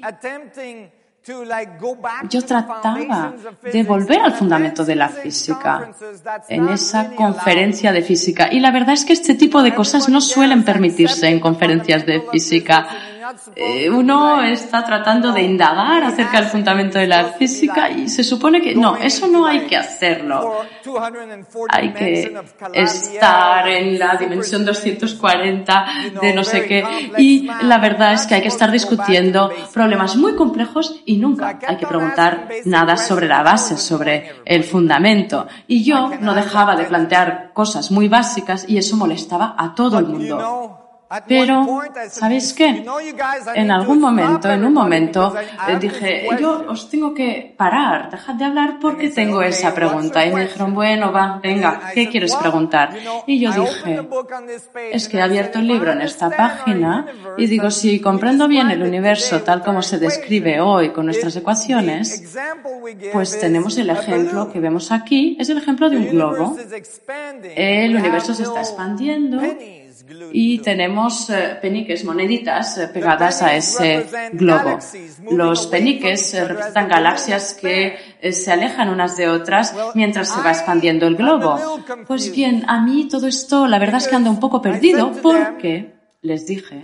yo trataba de volver al fundamento de la física en esa conferencia de física. Y la verdad es que este tipo de cosas no suelen permitirse en conferencias de física. Uno está tratando de indagar acerca del fundamento de la física y se supone que no, eso no hay que hacerlo. Hay que estar en la dimensión 240 de no sé qué. Y la verdad es que hay que estar discutiendo problemas muy complejos y nunca hay que preguntar nada sobre la base, sobre el fundamento. Y yo no dejaba de plantear cosas muy básicas y eso molestaba a todo el mundo. Pero, ¿sabéis qué? En un momento, dije, yo os tengo que parar, dejad de hablar porque tengo esa pregunta. Y me dijeron, bueno, venga, ¿qué quieres preguntar? Y yo dije, es que he abierto el libro en esta página y digo, si comprendo bien el universo tal como se describe hoy con nuestras ecuaciones, pues tenemos el ejemplo que vemos aquí, es el ejemplo de un globo. El universo se está expandiendo y tenemos peniques, moneditas pegadas a ese globo. Los peniques representan galaxias que se alejan unas de otras mientras se va expandiendo el globo. Pues bien, a mí todo esto, la verdad es que ando un poco perdido porque, les dije,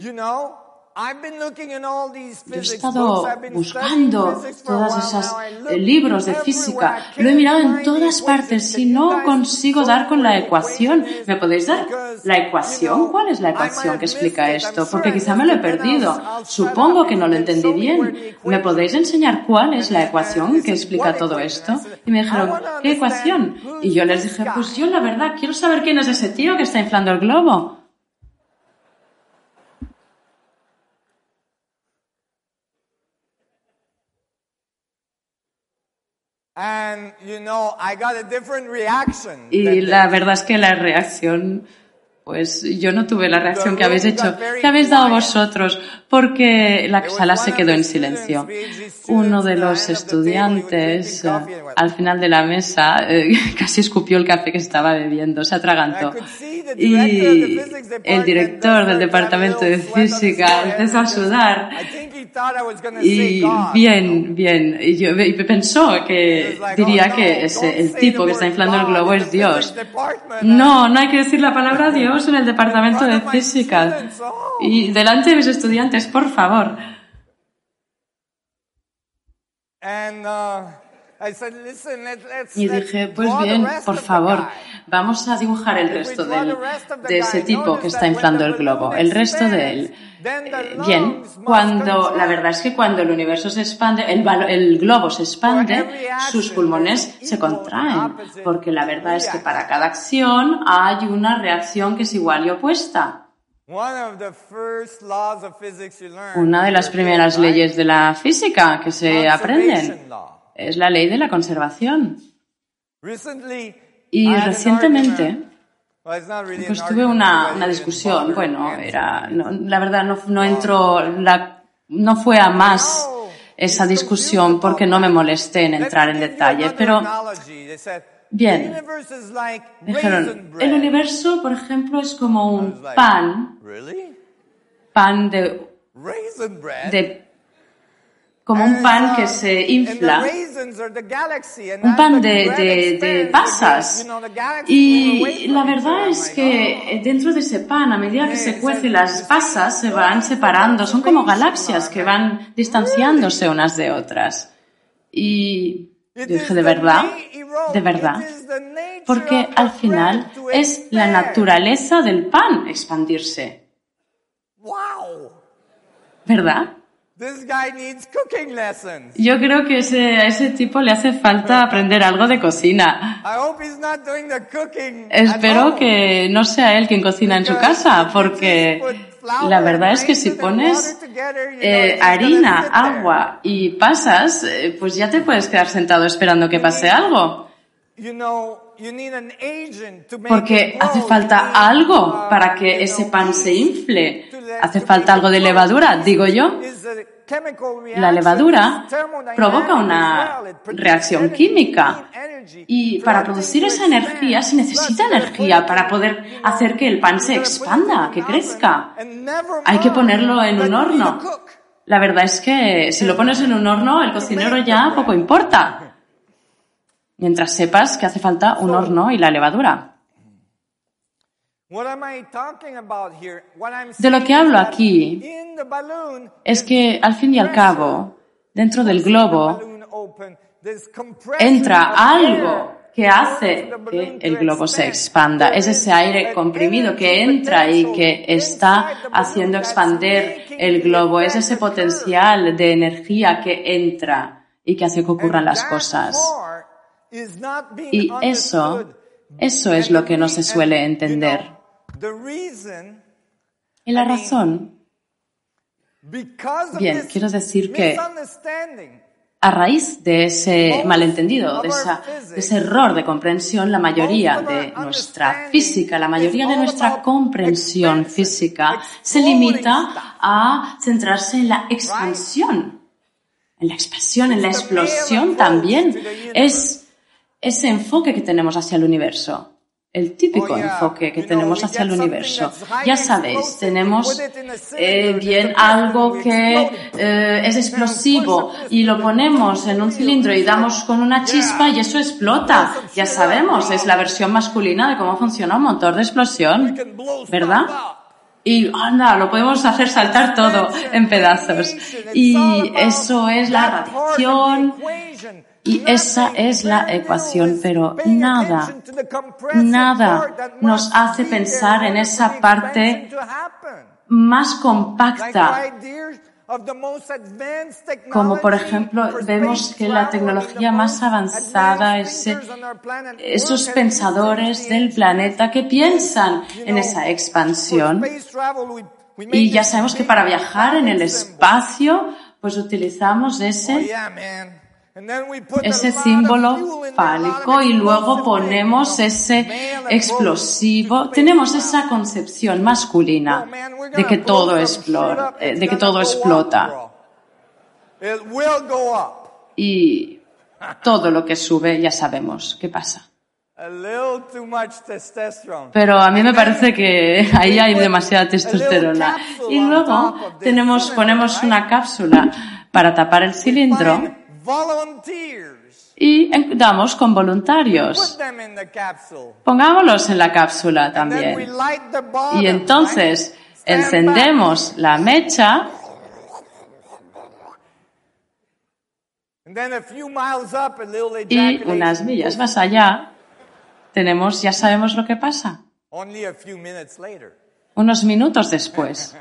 yo he estado buscando todos esos libros de física, lo he mirado en todas partes y no consigo dar con la ecuación. ¿Me podéis dar la ecuación? ¿Cuál es la ecuación que explica esto? Porque quizá me lo he perdido. Supongo que no lo entendí bien. ¿Me podéis enseñar cuál es la ecuación que explica todo esto? Y me dijeron, ¿qué ecuación? Y yo les dije, pues yo la verdad quiero saber quién es ese tío que está inflando el globo. Y la verdad es que la reacción, pues yo no tuve la reacción que habéis hecho, que habéis dado vosotros, porque la sala se quedó en silencio. Uno de los estudiantes, al final de la mesa, casi escupió el café que estaba bebiendo, se atragantó. Y el director del departamento de física empezó a sudar. Y bien, y pensó que diría que el tipo que está inflando el globo es Dios. No hay que decir la palabra Dios en el departamento de física. Y delante de mis estudiantes, por favor. Y dije, pues bien, por favor, vamos a dibujar el resto de ese tipo que está inflando el globo, el resto de él. Bien, la verdad es que cuando el universo se expande, el globo se expande, sus pulmones se contraen, porque la verdad es que para cada acción hay una reacción que es igual y opuesta. Una de las primeras leyes de la física que se aprenden es la ley de la conservación. Y recientemente pues tuve una discusión. Bueno, la verdad no fue a más esa discusión porque no me molesté en entrar en detalle, pero bien, el universo, por ejemplo, es como un pan como un pan que se infla, un pan de pasas. Y la verdad es que dentro de ese pan, a medida que se cuece, las pasas se van separando, son como galaxias que van distanciándose unas de otras. Y dije, ¿de verdad? ¿De verdad? Porque al final es la naturaleza del pan expandirse. ¿Verdad? Yo creo que a ese tipo le hace falta aprender algo de cocina. Espero que no sea él quien cocina en su casa, porque la verdad es que si pones harina, agua y pasas, pues ya te puedes quedar sentado esperando que pase algo. Porque hace falta algo para que ese pan se infle. Hace falta algo de levadura, digo yo. La levadura provoca una reacción química y para producir esa energía se necesita energía para poder hacer que el pan se expanda, que crezca. Hay que ponerlo en un horno. La verdad es que si lo pones en un horno, el cocinero ya poco importa. Mientras sepas que hace falta un horno y la levadura. De lo que hablo aquí es que, al fin y al cabo, dentro del globo entra algo que hace que el globo se expanda. Es ese aire comprimido que entra y que está haciendo expandir el globo. Es ese potencial de energía que entra y que hace que ocurran las cosas. Y eso es lo que no se suele entender. Y la razón, bien, quiero decir que a raíz de ese malentendido, de ese error de comprensión, la mayoría de nuestra física, la mayoría de nuestra comprensión física se limita a centrarse en la expansión, en la explosión también. Es ese enfoque que tenemos hacia el universo. El típico enfoque que tenemos hacia el universo. Ya sabéis, tenemos bien algo que es explosivo y lo ponemos en un cilindro y damos con una chispa y eso explota. Ya sabemos, es la versión masculina de cómo funciona un motor de explosión, ¿verdad? Y anda, lo podemos hacer saltar todo en pedazos. Y eso es la radiación. Y esa es la ecuación, pero nada nos hace pensar en esa parte más compacta. Como por ejemplo, vemos que la tecnología más avanzada, esos pensadores del planeta que piensan en esa expansión. Y ya sabemos que para viajar en el espacio, pues utilizamos ese símbolo fálico y luego ponemos ese explosivo. Tenemos esa concepción masculina de que todo explota. Y todo lo que sube ya sabemos qué pasa. Pero a mí me parece que ahí hay demasiada testosterona. Y luego ponemos una cápsula para tapar el cilindro. Y damos con voluntarios. Pongámoslos en la cápsula también. Y entonces encendemos la mecha Y unas millas más allá, ya sabemos lo que pasa. Unos minutos después.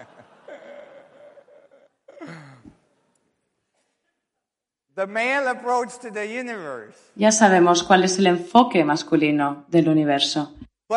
Ya sabemos cuál es el enfoque masculino del universo.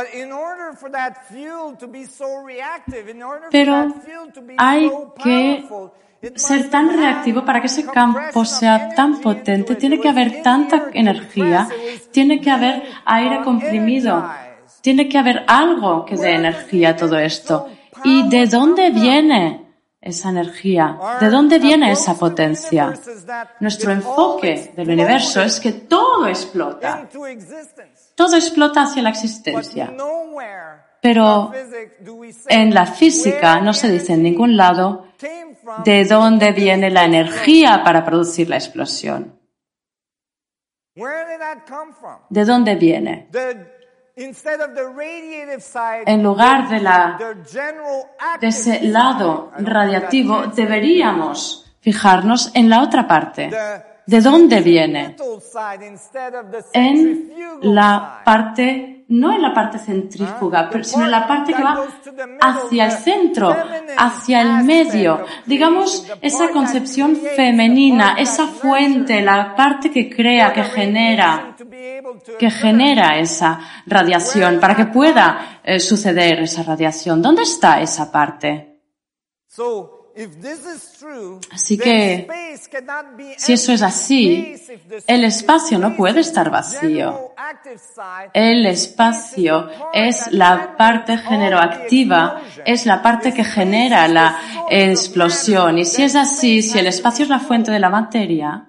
Pero hay que ser tan reactivo para que ese campo sea tan potente. Tiene que haber tanta energía, tiene que haber aire comprimido, tiene que haber algo que dé energía a todo esto. ¿Y de dónde viene esa energía? ¿De dónde viene esa potencia? Nuestro enfoque del universo es que todo explota. Todo explota hacia la existencia. Pero en la física no se dice en ningún lado de dónde viene la energía para producir la explosión. ¿De dónde viene? En lugar de ese lado radiativo, deberíamos fijarnos en la otra parte. ¿De dónde viene? En la parte, no en la parte centrífuga, sino en la parte que va hacia el centro, hacia el medio. Digamos, esa concepción femenina, esa fuente, la parte que crea, que genera esa radiación, para que pueda suceder esa radiación. ¿Dónde está esa parte? Así que, si eso es así, el espacio no puede estar vacío. El espacio es la parte generoactiva, es la parte que genera la explosión. Y si es así, si el espacio es la fuente de la materia,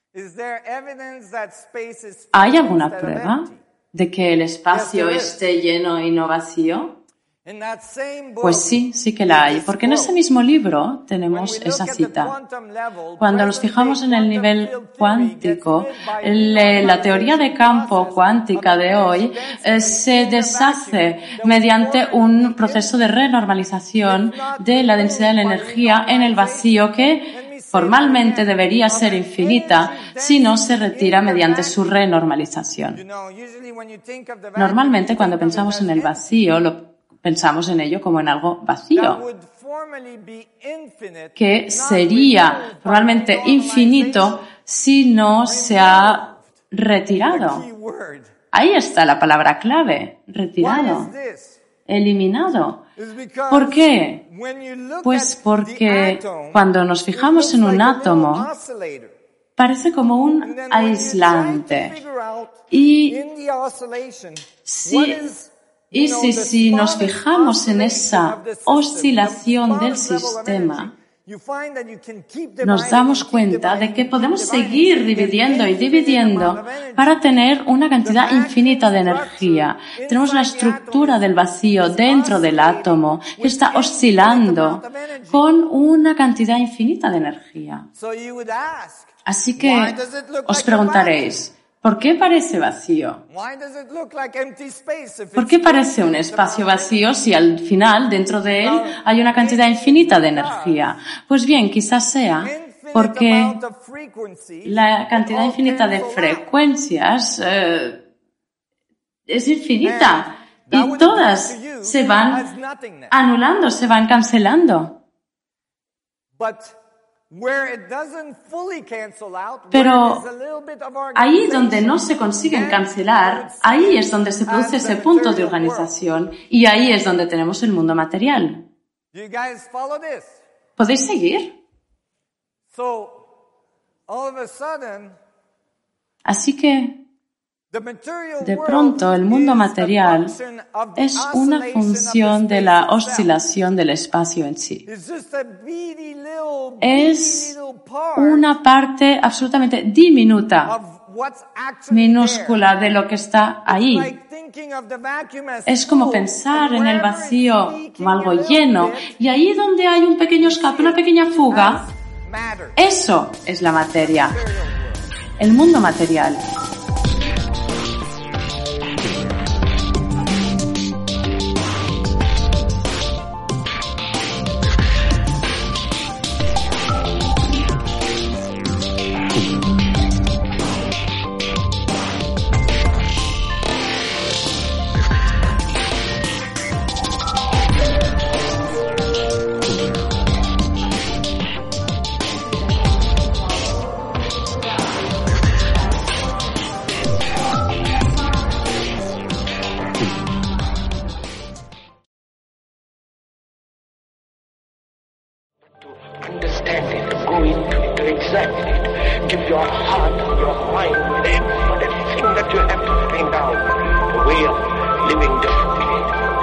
¿hay alguna prueba de que el espacio esté lleno y no vacío? Pues sí que la hay, porque en ese mismo libro tenemos esa cita. Cuando nos fijamos en el nivel cuántico, la teoría de campo cuántica de hoy se deshace mediante un proceso de renormalización de la densidad de la energía en el vacío que formalmente debería ser infinita si no se retira mediante su renormalización. Normalmente cuando pensamos en el vacío, pensamos en ello como en algo vacío, que sería formalmente infinito si no se ha retirado. Ahí está la palabra clave, retirado, eliminado. ¿Por qué? Pues porque cuando nos fijamos en un átomo, parece como un aislante. Y si nos fijamos en esa oscilación del sistema, nos damos cuenta de que podemos seguir dividiendo y dividiendo para tener una cantidad infinita de energía. Tenemos la estructura del vacío dentro del átomo que está oscilando con una cantidad infinita de energía. Así que os preguntaréis, ¿por qué parece vacío? ¿Por qué parece un espacio vacío si al final dentro de él hay una cantidad infinita de energía? Pues bien, quizás sea porque la cantidad infinita de frecuencias es infinita y todas se van anulando, se van cancelando. Pero ahí donde no se consiguen cancelar, ahí es donde se produce ese punto de organización y ahí es donde tenemos el mundo material. ¿Podéis seguir? Así que, de pronto, el mundo material es una función de la oscilación del espacio en sí. Es una parte absolutamente diminuta, minúscula de lo que está ahí. Es como pensar en el vacío como algo lleno, y ahí donde hay un pequeño escape, una pequeña fuga, eso es la materia, el mundo material. give your heart and your mind with it for the thing that you have to find out, the way of living differently.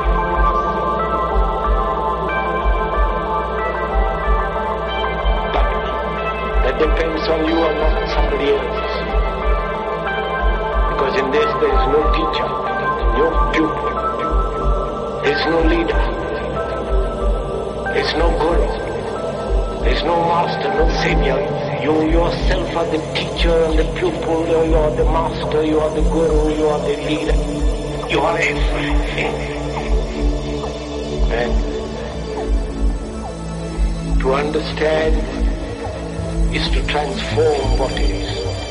But that depends on you and not somebody else. Because in this there is no teacher, no pupil, there is no leader, there is no guru, there is no master, no savior. You yourself are the teacher and the pupil, you are the master, you are the guru, you are the leader. You are everything. And to understand is to transform what is.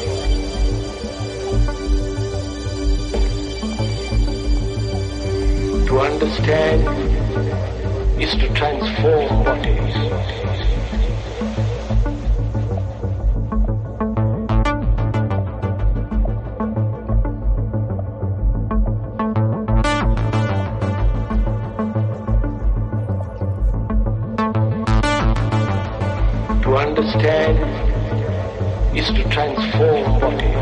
To understand is to transform what is. To understand is to transform what is.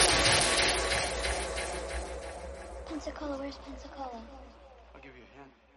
Pensacola, where's Pensacola? I'll give you a hint.